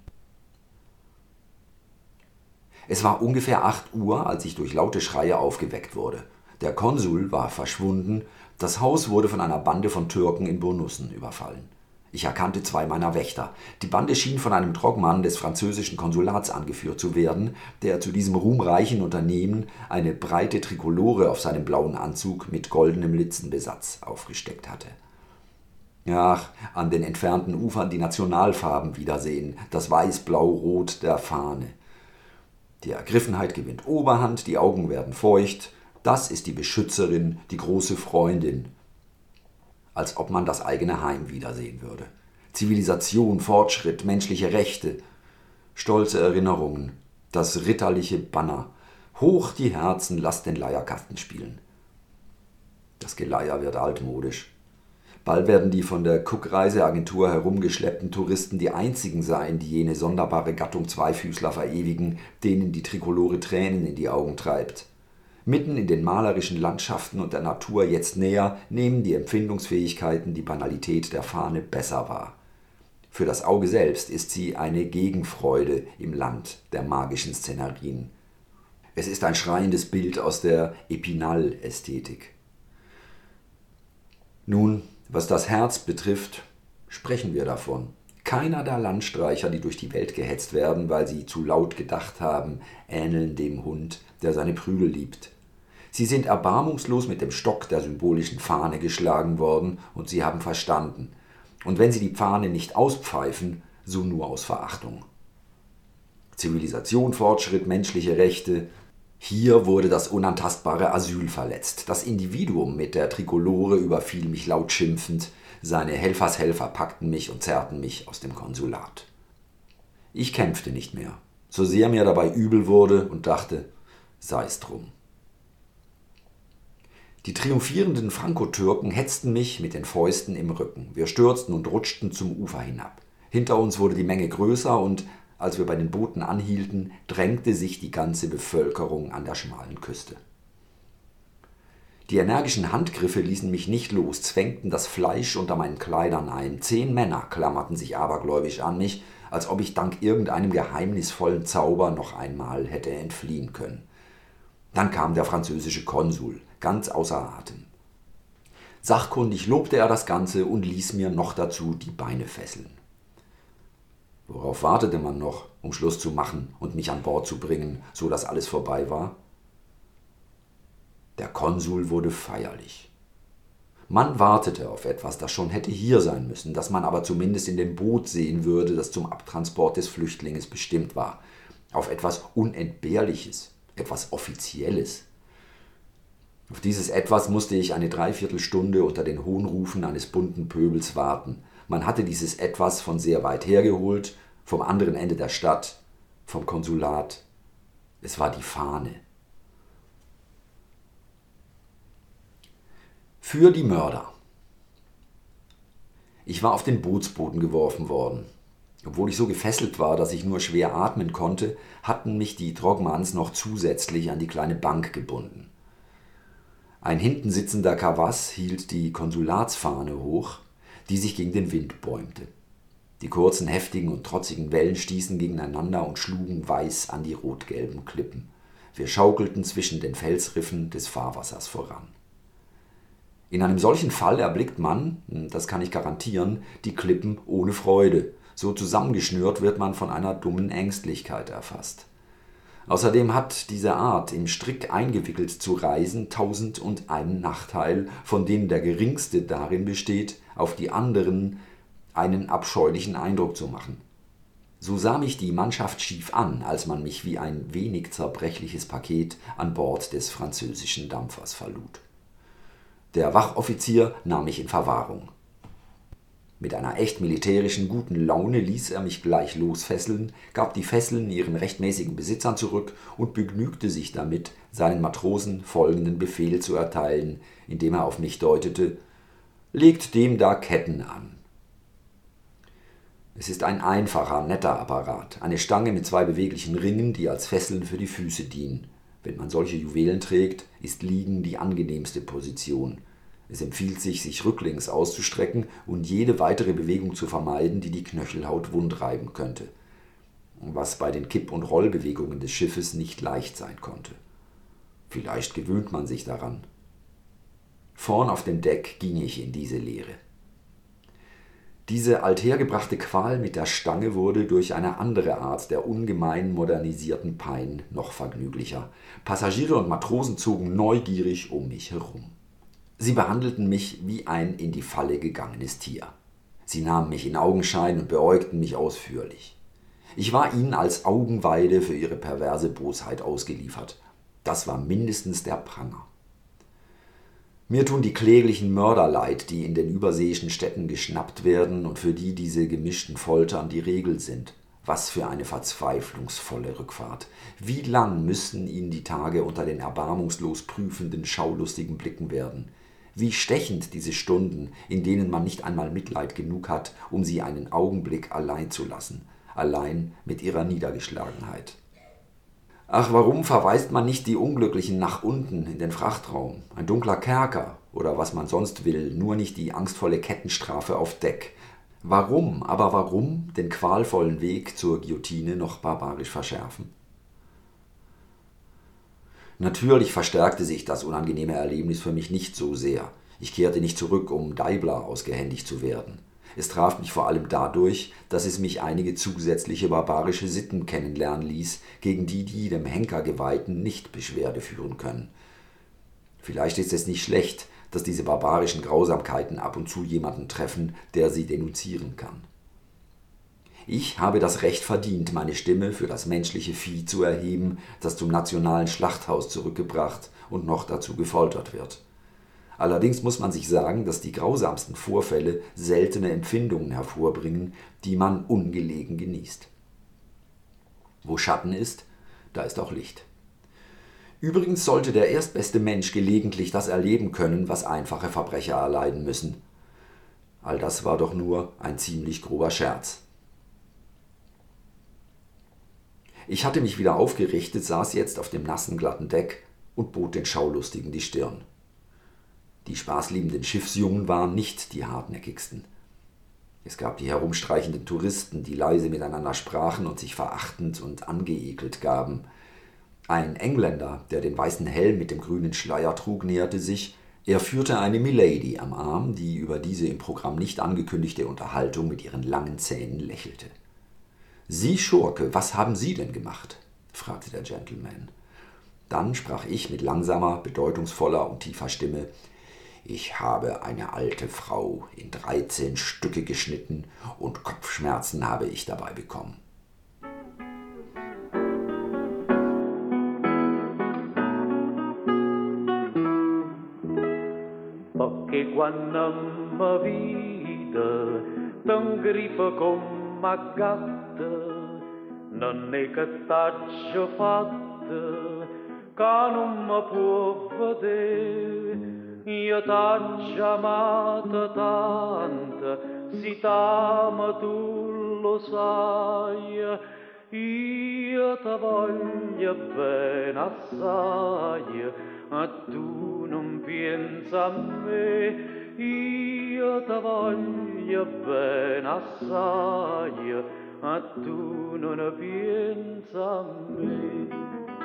Es war ungefähr 8 Uhr, als ich durch laute Schreie aufgeweckt wurde. Der Konsul war verschwunden, das Haus wurde von einer Bande von Türken in Burnussen überfallen. Ich erkannte zwei meiner Wächter. Die Bande schien von einem Trogmann des französischen Konsulats angeführt zu werden, der zu diesem ruhmreichen Unternehmen eine breite Trikolore auf seinem blauen Anzug mit goldenem Litzenbesatz aufgesteckt hatte. Ach, an den entfernten Ufern die Nationalfarben wiedersehen, das Weiß-Blau-Rot der Fahne. Die Ergriffenheit gewinnt Oberhand, die Augen werden feucht. Das ist die Beschützerin, die große Freundin. Als ob man das eigene Heim wiedersehen würde. Zivilisation, Fortschritt, menschliche Rechte, stolze Erinnerungen, das ritterliche Banner. Hoch die Herzen, lasst den Leierkasten spielen. Das Geleier wird altmodisch. Bald werden die von der Cook-Reiseagentur herumgeschleppten Touristen die einzigen sein, die jene sonderbare Gattung Zweifüßler verewigen, denen die Trikolore Tränen in die Augen treibt. Mitten in den malerischen Landschaften und der Natur jetzt näher nehmen die Empfindungsfähigkeiten die Banalität der Fahne besser wahr. Für das Auge selbst ist sie eine Gegenfreude im Land der magischen Szenarien. Es ist ein schreiendes Bild aus der Epinal-Ästhetik. Nun, was das Herz betrifft, sprechen wir davon. Keiner der Landstreicher, die durch die Welt gehetzt werden, weil sie zu laut gedacht haben, ähneln dem Hund, der seine Prügel liebt. Sie sind erbarmungslos mit dem Stock der symbolischen Fahne geschlagen worden und sie haben verstanden. Und wenn sie die Fahne nicht auspfeifen, so nur aus Verachtung. Zivilisation, Fortschritt, menschliche Rechte. Hier wurde das unantastbare Asyl verletzt. Das Individuum mit der Trikolore überfiel mich laut schimpfend. Seine Helfershelfer packten mich und zerrten mich aus dem Konsulat. Ich kämpfte nicht mehr, so sehr mir dabei übel wurde und dachte, sei's drum. Die triumphierenden Franko-Türken hetzten mich mit den Fäusten im Rücken. Wir stürzten und rutschten zum Ufer hinab. Hinter uns wurde die Menge größer und, als wir bei den Booten anhielten, drängte sich die ganze Bevölkerung an der schmalen Küste. Die energischen Handgriffe ließen mich nicht los, zwängten das Fleisch unter meinen Kleidern ein. 10 Männer klammerten sich abergläubisch an mich, als ob ich dank irgendeinem geheimnisvollen Zauber noch einmal hätte entfliehen können. Dann kam der französische Konsul, ganz außer Atem. Sachkundig lobte er das Ganze und ließ mir noch dazu die Beine fesseln. Worauf wartete man noch, um Schluss zu machen und mich an Bord zu bringen, so dass alles vorbei war? Der Konsul wurde feierlich. Man wartete auf etwas, das schon hätte hier sein müssen, das man aber zumindest in dem Boot sehen würde, das zum Abtransport des Flüchtlings bestimmt war. Auf etwas Unentbehrliches, etwas Offizielles. Auf dieses Etwas musste ich eine Dreiviertelstunde unter den Hohnrufen eines bunten Pöbels warten. Man hatte dieses Etwas von sehr weit hergeholt, vom anderen Ende der Stadt, vom Konsulat. Es war die Fahne. Für die Mörder. Ich war auf den Bootsboden geworfen worden. Obwohl ich so gefesselt war, dass ich nur schwer atmen konnte, hatten mich die Trogmans noch zusätzlich an die kleine Bank gebunden. Ein hinten sitzender Kawas hielt die Konsulatsfahne hoch, die sich gegen den Wind bäumte. Die kurzen, heftigen und trotzigen Wellen stießen gegeneinander und schlugen weiß an die rot-gelben Klippen. Wir schaukelten zwischen den Felsriffen des Fahrwassers voran. In einem solchen Fall erblickt man, das kann ich garantieren, die Klippen ohne Freude. So zusammengeschnürt wird man von einer dummen Ängstlichkeit erfasst. Außerdem hat diese Art, im Strick eingewickelt zu reisen, 1001 Nachteil, von denen der geringste darin besteht, auf die anderen einen abscheulichen Eindruck zu machen. So sah mich die Mannschaft schief an, als man mich wie ein wenig zerbrechliches Paket an Bord des französischen Dampfers verlud. Der Wachoffizier nahm mich in Verwahrung. Mit einer echt militärischen guten Laune ließ er mich gleich losfesseln, gab die Fesseln ihren rechtmäßigen Besitzern zurück und begnügte sich damit, seinen Matrosen folgenden Befehl zu erteilen, indem er auf mich deutete: »Legt dem da Ketten an.« Es ist ein einfacher, netter Apparat, eine Stange mit 2 beweglichen Ringen, die als Fesseln für die Füße dienen. Wenn man solche Juwelen trägt, ist Liegen die angenehmste Position. Es empfiehlt sich, sich rücklings auszustrecken und jede weitere Bewegung zu vermeiden, die die Knöchelhaut wundreiben könnte, was bei den Kipp- und Rollbewegungen des Schiffes nicht leicht sein konnte. Vielleicht gewöhnt man sich daran. Vorn auf dem Deck ging ich in diese Leere. Diese althergebrachte Qual mit der Stange wurde durch eine andere Art der ungemein modernisierten Pein noch vergnüglicher. Passagiere und Matrosen zogen neugierig um mich herum. Sie behandelten mich wie ein in die Falle gegangenes Tier. Sie nahmen mich in Augenschein und beäugten mich ausführlich. Ich war ihnen als Augenweide für ihre perverse Bosheit ausgeliefert. Das war mindestens der Pranger. Mir tun die kläglichen Mörder leid, die in den überseeischen Städten geschnappt werden und für die diese gemischten Foltern die Regel sind. Was für eine verzweiflungsvolle Rückfahrt. Wie lang müssen ihnen die Tage unter den erbarmungslos prüfenden, schaulustigen Blicken werden. Wie stechend diese Stunden, in denen man nicht einmal Mitleid genug hat, um sie einen Augenblick allein zu lassen, allein mit ihrer Niedergeschlagenheit. Ach, warum verweist man nicht die Unglücklichen nach unten in den Frachtraum? Ein dunkler Kerker oder was man sonst will, nur nicht die angstvolle Kettenstrafe auf Deck. Warum, aber warum den qualvollen Weg zur Guillotine noch barbarisch verschärfen? Natürlich verstärkte sich das unangenehme Erlebnis für mich nicht so sehr. Ich kehrte nicht zurück, um Deibler ausgehändigt zu werden. Es traf mich vor allem dadurch, dass es mich einige zusätzliche barbarische Sitten kennenlernen ließ, gegen die dem Henker Geweihten nicht Beschwerde führen können. Vielleicht ist es nicht schlecht, dass diese barbarischen Grausamkeiten ab und zu jemanden treffen, der sie denunzieren kann. Ich habe das Recht verdient, meine Stimme für das menschliche Vieh zu erheben, das zum nationalen Schlachthaus zurückgebracht und noch dazu gefoltert wird. Allerdings muss man sich sagen, dass die grausamsten Vorfälle seltene Empfindungen hervorbringen, die man ungelegen genießt. Wo Schatten ist, da ist auch Licht. Übrigens sollte der erstbeste Mensch gelegentlich das erleben können, was einfache Verbrecher erleiden müssen. All das war doch nur ein ziemlich grober Scherz. Ich hatte mich wieder aufgerichtet, saß jetzt auf dem nassen, glatten Deck und bot den Schaulustigen die Stirn. Die spaßliebenden Schiffsjungen waren nicht die hartnäckigsten. Es gab die herumstreichenden Touristen, die leise miteinander sprachen und sich verachtend und angeekelt gaben. Ein Engländer, der den weißen Helm mit dem grünen Schleier trug, näherte sich. Er führte eine Milady am Arm, die über diese im Programm nicht angekündigte Unterhaltung mit ihren langen Zähnen lächelte. »Sie, Schurke, was haben Sie denn gemacht?« fragte der Gentleman. Dann sprach ich mit langsamer, bedeutungsvoller und tiefer Stimme: »Ich habe eine alte Frau in 13 Stücke geschnitten und Kopfschmerzen habe ich dabei bekommen.« Perché quando mi vide t'ingrifa come a gatta, non è che t'haggia fatta, che non mi può vedere. Io t'haggia amata tanto, si t'ama tu lo sai, io ti voglio bene assai, e tu non pensa a me, io ti voglio bene assai, e tu non pensa a me.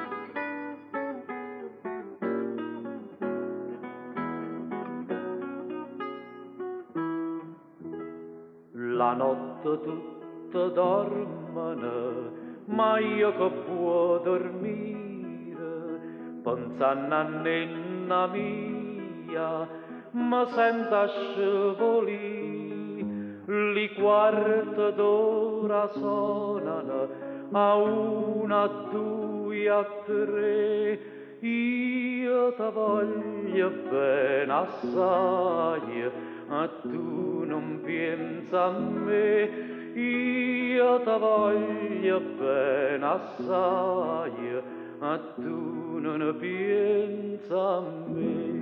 La notte tutta dormono, ma io che può dormire, pensando a nonna mia, mi sento scivolì. Li quarti d'ora sonano, a una, a due, a tre, io ti voglio bene assai, e tu non pensa a me, io ti voglio bene assai, e tu non pensa a me.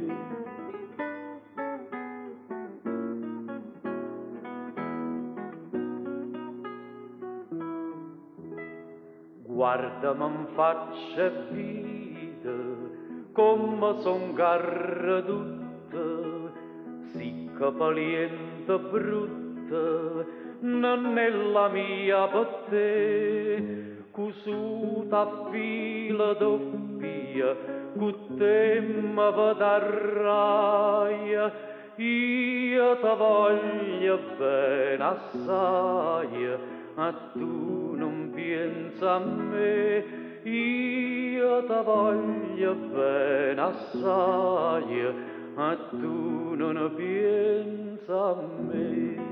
Guardami in faccia e vita, come son garduta, sì che paliente brutta, non è la mia per te, cusuta a fila doppia, cu te mi vedrai, io ti voglio bene assai, ma tu non pensa a me, io ti voglio bene assai, ma tu non pensa a me.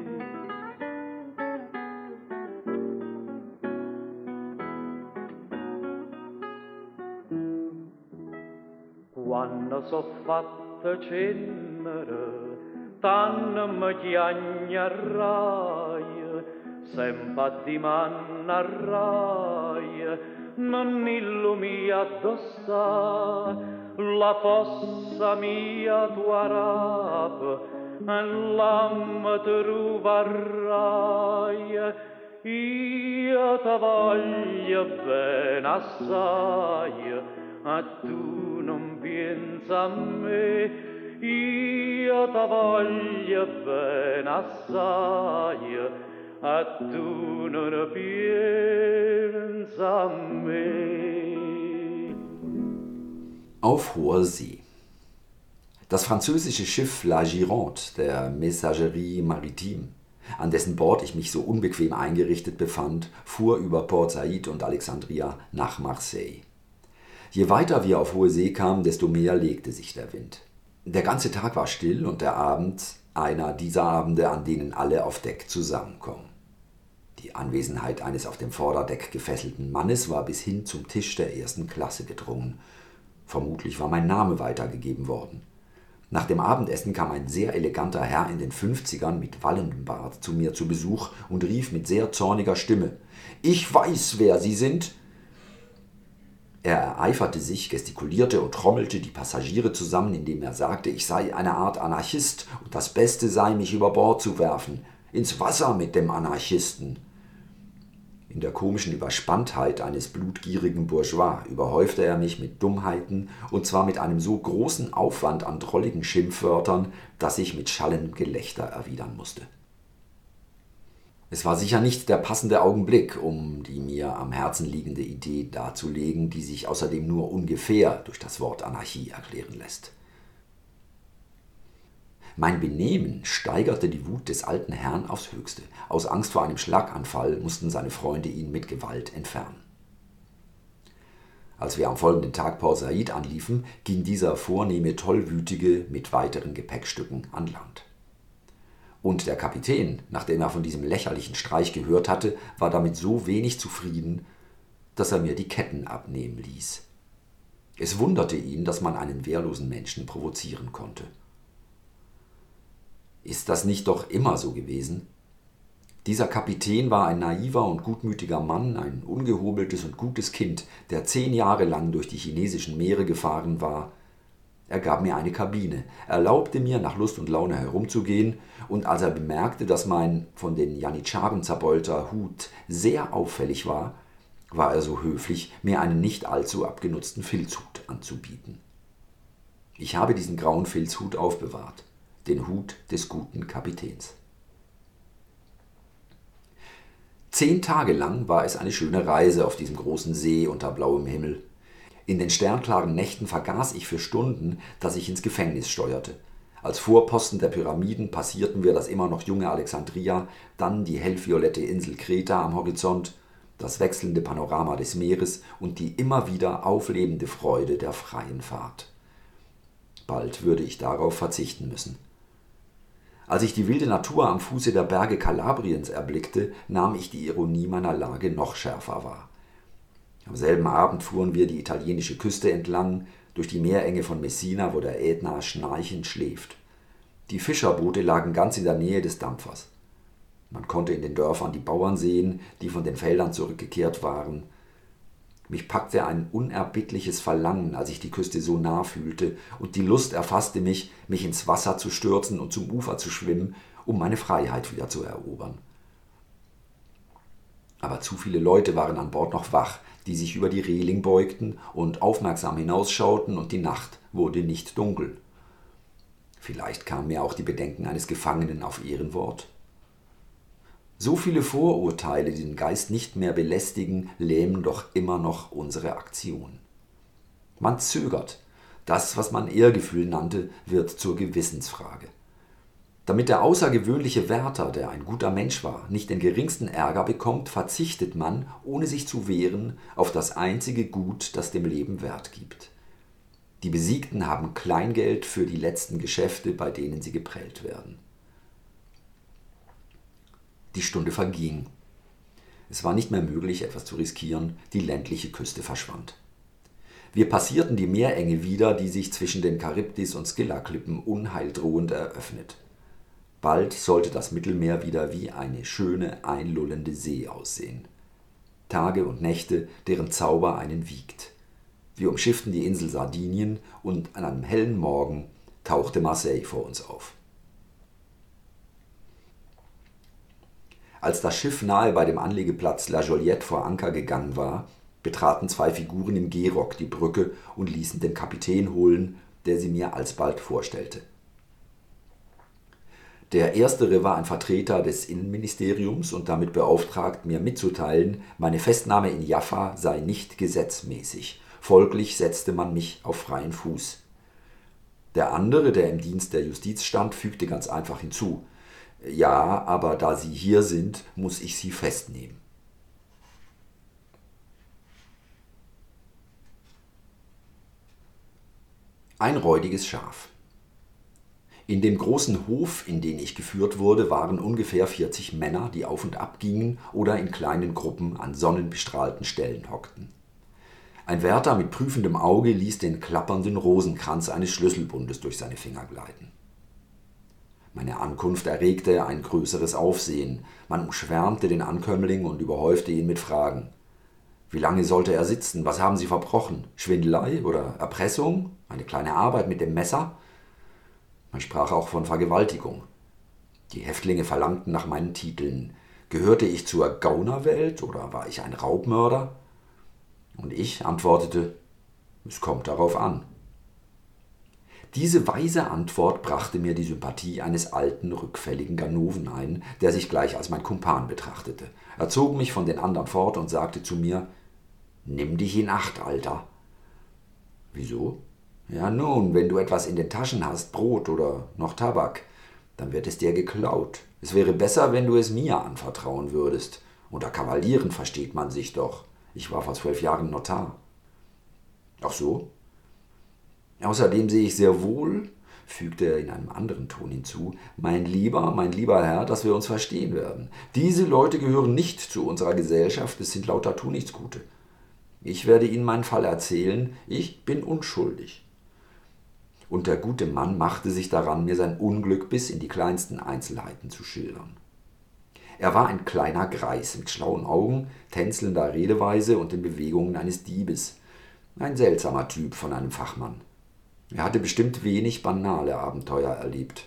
Quando so fatta cenere, tanto mi chiagnerai, sempre di mannarrai, non illumi addossa, la fossa mia tua rapa, e l'amma troverai, io ti voglio bene assai, a tu non pensa a me, io ti voglio bene assai, a tu non pensa a me. Auf hoher See. Das französische Schiff La Gironde der Messagerie Maritime, an dessen Bord ich mich so unbequem eingerichtet befand, fuhr über Port Said und Alexandria nach Marseille. Je weiter wir auf hohe See kamen, desto mehr legte sich der Wind. Der ganze Tag war still und der Abend einer dieser Abende, an denen alle auf Deck zusammenkommen. Die Anwesenheit eines auf dem Vorderdeck gefesselten Mannes war bis hin zum Tisch der ersten Klasse gedrungen. Vermutlich war mein Name weitergegeben worden. Nach dem Abendessen kam ein sehr eleganter Herr in den 50ern mit wallendem Bart zu mir zu Besuch und rief mit sehr zorniger Stimme: »Ich weiß, wer Sie sind!« Er ereiferte sich, gestikulierte und trommelte die Passagiere zusammen, indem er sagte, ich sei eine Art Anarchist und das Beste sei, mich über Bord zu werfen. Ins Wasser mit dem Anarchisten! In der komischen Überspanntheit eines blutgierigen Bourgeois überhäufte er mich mit Dummheiten, und zwar mit einem so großen Aufwand an drolligen Schimpfwörtern, dass ich mit schallendem Gelächter erwidern musste. Es war sicher nicht der passende Augenblick, um die mir am Herzen liegende Idee darzulegen, die sich außerdem nur ungefähr durch das Wort Anarchie erklären lässt. Mein Benehmen steigerte die Wut des alten Herrn aufs Höchste. Aus Angst vor einem Schlaganfall mussten seine Freunde ihn mit Gewalt entfernen. Als wir am folgenden Tag Port Said anliefen, ging dieser vornehme Tollwütige mit weiteren Gepäckstücken an Land. Und der Kapitän, nachdem er von diesem lächerlichen Streich gehört hatte, war damit so wenig zufrieden, dass er mir die Ketten abnehmen ließ. Es wunderte ihn, dass man einen wehrlosen Menschen provozieren konnte. Ist das nicht doch immer so gewesen? Dieser Kapitän war ein naiver und gutmütiger Mann, ein ungehobeltes und gutes Kind, der 10 Jahre lang durch die chinesischen Meere gefahren war. Er gab mir eine Kabine, erlaubte mir, nach Lust und Laune herumzugehen, und als er bemerkte, dass mein von den Janitscharen zerbeulter Hut sehr auffällig war, war er so höflich, mir einen nicht allzu abgenutzten Filzhut anzubieten. Ich habe diesen grauen Filzhut aufbewahrt, den Hut des guten Kapitäns. 10 Tage lang war es eine schöne Reise auf diesem großen See unter blauem Himmel. In den sternklaren Nächten vergaß ich für Stunden, dass ich ins Gefängnis steuerte. Als Vorposten der Pyramiden passierten wir das immer noch junge Alexandria, dann die hellviolette Insel Kreta am Horizont, das wechselnde Panorama des Meeres und die immer wieder auflebende Freude der freien Fahrt. Bald würde ich darauf verzichten müssen. Als ich die wilde Natur am Fuße der Berge Kalabriens erblickte, nahm ich die Ironie meiner Lage noch schärfer wahr. Am selben Abend fuhren wir die italienische Küste entlang, durch die Meerenge von Messina, wo der Ätna schnarchend schläft. Die Fischerboote lagen ganz in der Nähe des Dampfers. Man konnte in den Dörfern die Bauern sehen, die von den Feldern zurückgekehrt waren. Mich packte ein unerbittliches Verlangen, als ich die Küste so nah fühlte, und die Lust erfasste mich, mich ins Wasser zu stürzen und zum Ufer zu schwimmen, um meine Freiheit wieder zu erobern. Aber zu viele Leute waren an Bord noch wach, die sich über die Reling beugten und aufmerksam hinausschauten, und die Nacht wurde nicht dunkel. Vielleicht kamen mir auch die Bedenken eines Gefangenen auf Ehrenwort. So viele Vorurteile, die den Geist nicht mehr belästigen, lähmen doch immer noch unsere Aktion. Man zögert. Das, was man Ehrgefühl nannte, wird zur Gewissensfrage. Damit der außergewöhnliche Wärter, der ein guter Mensch war, nicht den geringsten Ärger bekommt, verzichtet man, ohne sich zu wehren, auf das einzige Gut, das dem Leben Wert gibt. Die Besiegten haben Kleingeld für die letzten Geschäfte, bei denen sie geprellt werden. Die Stunde verging. Es war nicht mehr möglich, etwas zu riskieren, die ländliche Küste verschwand. Wir passierten die Meerenge wieder, die sich zwischen den Charybdis und Scylla-Klippen unheildrohend eröffnet. Bald sollte das Mittelmeer wieder wie eine schöne, einlullende See aussehen. Tage und Nächte, deren Zauber einen wiegt. Wir umschifften die Insel Sardinien und an einem hellen Morgen tauchte Marseille vor uns auf. Als das Schiff nahe bei dem Anlegeplatz La Joliette vor Anker gegangen war, betraten 2 Figuren im Gehrock die Brücke und ließen den Kapitän holen, der sie mir alsbald vorstellte. Der erstere war ein Vertreter des Innenministeriums und damit beauftragt, mir mitzuteilen, meine Festnahme in Jaffa sei nicht gesetzmäßig. Folglich setzte man mich auf freien Fuß. Der andere, der im Dienst der Justiz stand, fügte ganz einfach hinzu: Ja, aber da Sie hier sind, muss ich Sie festnehmen. Ein räudiges Schaf. In dem großen Hof, in den ich geführt wurde, waren ungefähr 40 Männer, die auf und ab gingen oder in kleinen Gruppen an sonnenbestrahlten Stellen hockten. Ein Wärter mit prüfendem Auge ließ den klappernden Rosenkranz eines Schlüsselbundes durch seine Finger gleiten. Meine Ankunft erregte ein größeres Aufsehen. Man umschwärmte den Ankömmling und überhäufte ihn mit Fragen. Wie lange sollte er sitzen? Was haben Sie verbrochen? Schwindelei oder Erpressung? Eine kleine Arbeit mit dem Messer? Man sprach auch von Vergewaltigung. Die Häftlinge verlangten nach meinen Titeln. Gehörte ich zur Gaunerwelt oder war ich ein Raubmörder? Und ich antwortete: Es kommt darauf an. Diese weise Antwort brachte mir die Sympathie eines alten, rückfälligen Ganoven ein, der sich gleich als mein Kumpan betrachtete. Er zog mich von den anderen fort und sagte zu mir: Nimm dich in Acht, Alter. Wieso? Ja nun, wenn du etwas in den Taschen hast, Brot oder noch Tabak, dann wird es dir geklaut. Es wäre besser, wenn du es mir anvertrauen würdest. Unter Kavalieren versteht man sich doch. Ich war vor 12 Jahren Notar. Ach so? Außerdem sehe ich sehr wohl, fügte er in einem anderen Ton hinzu, mein lieber Herr, dass wir uns verstehen werden. Diese Leute gehören nicht zu unserer Gesellschaft, es sind lauter Tunichtsgute. Ich werde Ihnen meinen Fall erzählen, ich bin unschuldig. Und der gute Mann machte sich daran, mir sein Unglück bis in die kleinsten Einzelheiten zu schildern. Er war ein kleiner Greis mit schlauen Augen, tänzelnder Redeweise und den Bewegungen eines Diebes. Ein seltsamer Typ von einem Fachmann. Er hatte bestimmt wenig banale Abenteuer erlebt.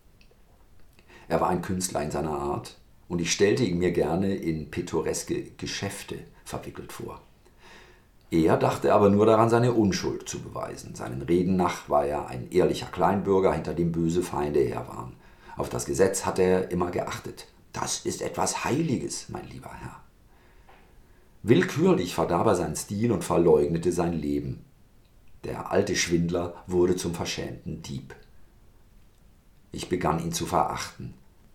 Er war ein Künstler in seiner Art und ich stellte ihn mir gerne in pittoreske Geschäfte verwickelt vor. Er dachte aber nur daran, seine Unschuld zu beweisen. Seinen Reden nach war er ein ehrlicher Kleinbürger, hinter dem böse Feinde her waren. Auf das Gesetz hatte er immer geachtet. Das ist etwas Heiliges, mein lieber Herr. Willkürlich verdarb er seinen Stil und verleugnete sein Leben. Der alte Schwindler wurde zum verschämten Dieb. Ich begann ihn zu verachten.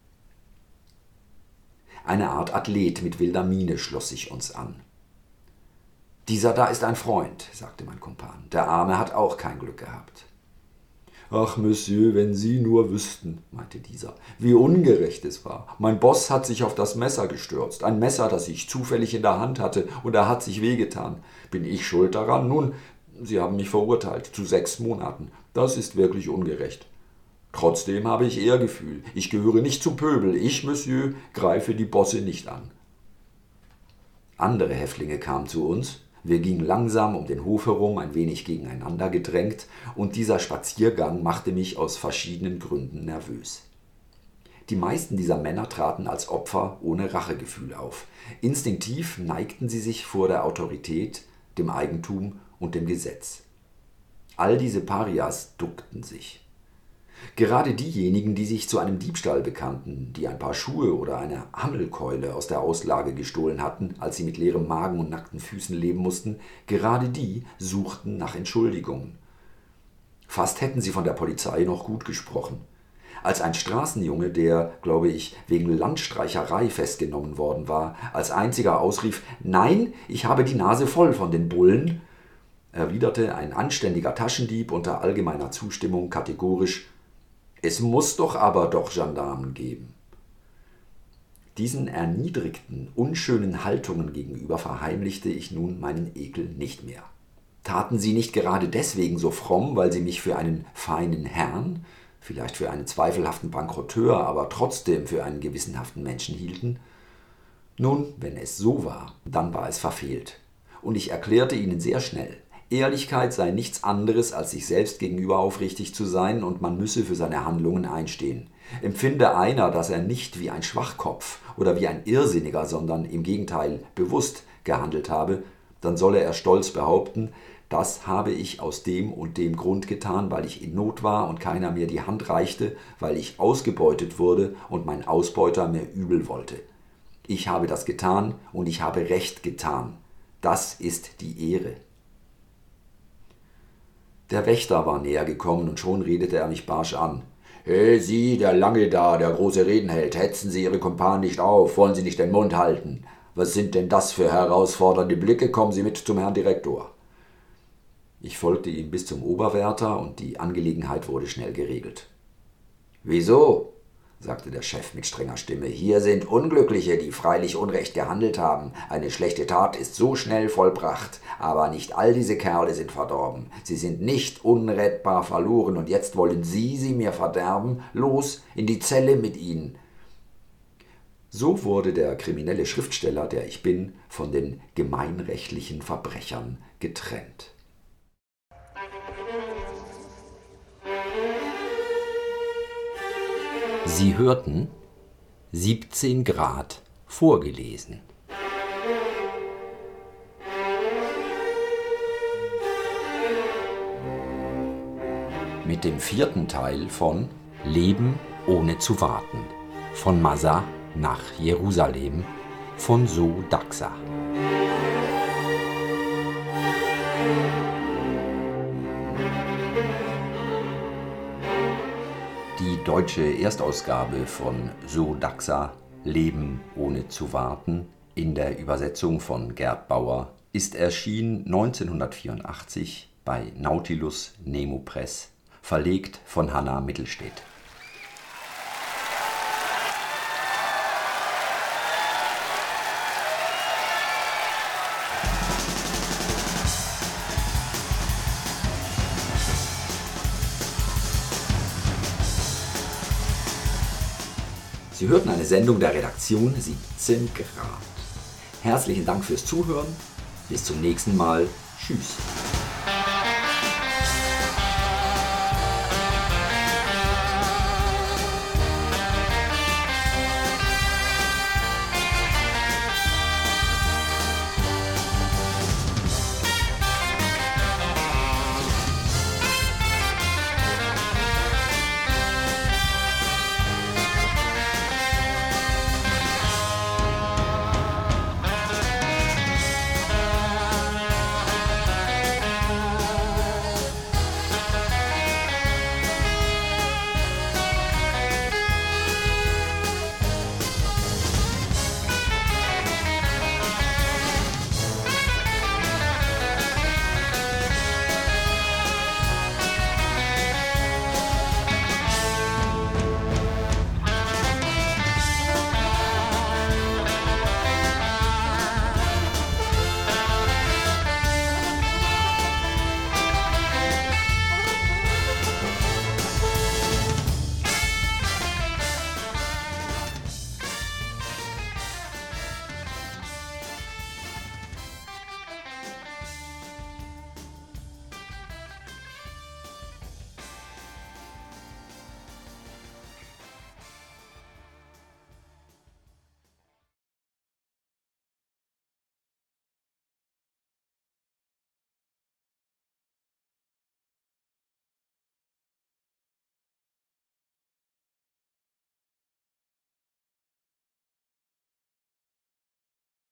Eine Art Athlet mit wilder Miene schloss sich uns an. »Dieser da ist ein Freund«, sagte mein Kumpan. »Der Arme hat auch kein Glück gehabt.« »Ach, Monsieur, wenn Sie nur wüssten«, meinte dieser, »wie ungerecht es war. Mein Boss hat sich auf das Messer gestürzt, ein Messer, das ich zufällig in der Hand hatte, und er hat sich wehgetan. Bin ich schuld daran? Nun, Sie haben mich verurteilt zu 6 Monaten. Das ist wirklich ungerecht. Trotzdem habe ich Ehrgefühl. Ich gehöre nicht zum Pöbel. Ich, Monsieur, greife die Bosse nicht an.« Andere Häftlinge kamen zu uns. Wir gingen langsam um den Hof herum, ein wenig gegeneinander gedrängt, und dieser Spaziergang machte mich aus verschiedenen Gründen nervös. Die meisten dieser Männer traten als Opfer ohne Rachegefühl auf. Instinktiv neigten sie sich vor der Autorität, dem Eigentum und dem Gesetz. All diese Parias duckten sich. Gerade diejenigen, die sich zu einem Diebstahl bekannten, die ein paar Schuhe oder eine Hammelkeule aus der Auslage gestohlen hatten, als sie mit leerem Magen und nackten Füßen leben mussten, gerade die suchten nach Entschuldigungen. Fast hätten sie von der Polizei noch gut gesprochen. als ein Straßenjunge, der, glaube ich, wegen Landstreicherei festgenommen worden war, als einziger ausrief: »Nein, ich habe die Nase voll von den Bullen«, erwiderte ein anständiger Taschendieb unter allgemeiner Zustimmung kategorisch: »Es muss doch aber doch Gendarmen geben.« Diesen erniedrigten, unschönen Haltungen gegenüber verheimlichte ich nun meinen Ekel nicht mehr. Taten sie nicht gerade deswegen so fromm, weil sie mich für einen feinen Herrn, vielleicht für einen zweifelhaften Bankrotteur, aber trotzdem für einen gewissenhaften Menschen hielten? Nun, wenn es so war, dann war es verfehlt. Und ich erklärte ihnen sehr schnell: Ehrlichkeit sei nichts anderes, als sich selbst gegenüber aufrichtig zu sein, und man müsse für seine Handlungen einstehen. Empfinde einer, dass er nicht wie ein Schwachkopf oder wie ein Irrsinniger, sondern im Gegenteil bewusst gehandelt habe, dann solle er stolz behaupten: Das habe ich aus dem und dem Grund getan, weil ich in Not war und keiner mir die Hand reichte, weil ich ausgebeutet wurde und mein Ausbeuter mir übel wollte. Ich habe das getan und ich habe Recht getan. Das ist die Ehre. Der Wächter war näher gekommen und schon redete er mich barsch an. »Hey, Sie, der Lange da, der große Reden hält, hetzen Sie Ihre Kumpanen nicht auf, wollen Sie nicht den Mund halten? Was sind denn das für herausfordernde Blicke? Kommen Sie mit zum Herrn Direktor.« Ich folgte ihm bis zum Oberwärter und die Angelegenheit wurde schnell geregelt. »Wieso?«, sagte der Chef mit strenger Stimme. »Hier sind Unglückliche, die freilich Unrecht gehandelt haben. Eine schlechte Tat ist so schnell vollbracht. Aber nicht all diese Kerle sind verdorben. Sie sind nicht unrettbar verloren und jetzt wollen Sie sie mir verderben? Los, in die Zelle mit ihnen!« So wurde der kriminelle Schriftsteller, der ich bin, von den gemeinrechtlichen Verbrechern getrennt. Sie hörten 17 Grad vorgelesen. Mit dem 4. Teil von Leben ohne zu warten, von Masa nach Jerusalem, von So Daxa. Die deutsche Erstausgabe von So Daxa, Leben ohne zu warten, in der Übersetzung von Gerd Bauer, ist erschienen 1984 bei Nautilus Nemo Press, verlegt von Hanna Mittelstedt. Sie hörten eine Sendung der Redaktion 17 Grad. Herzlichen Dank fürs Zuhören. Bis zum nächsten Mal. Tschüss.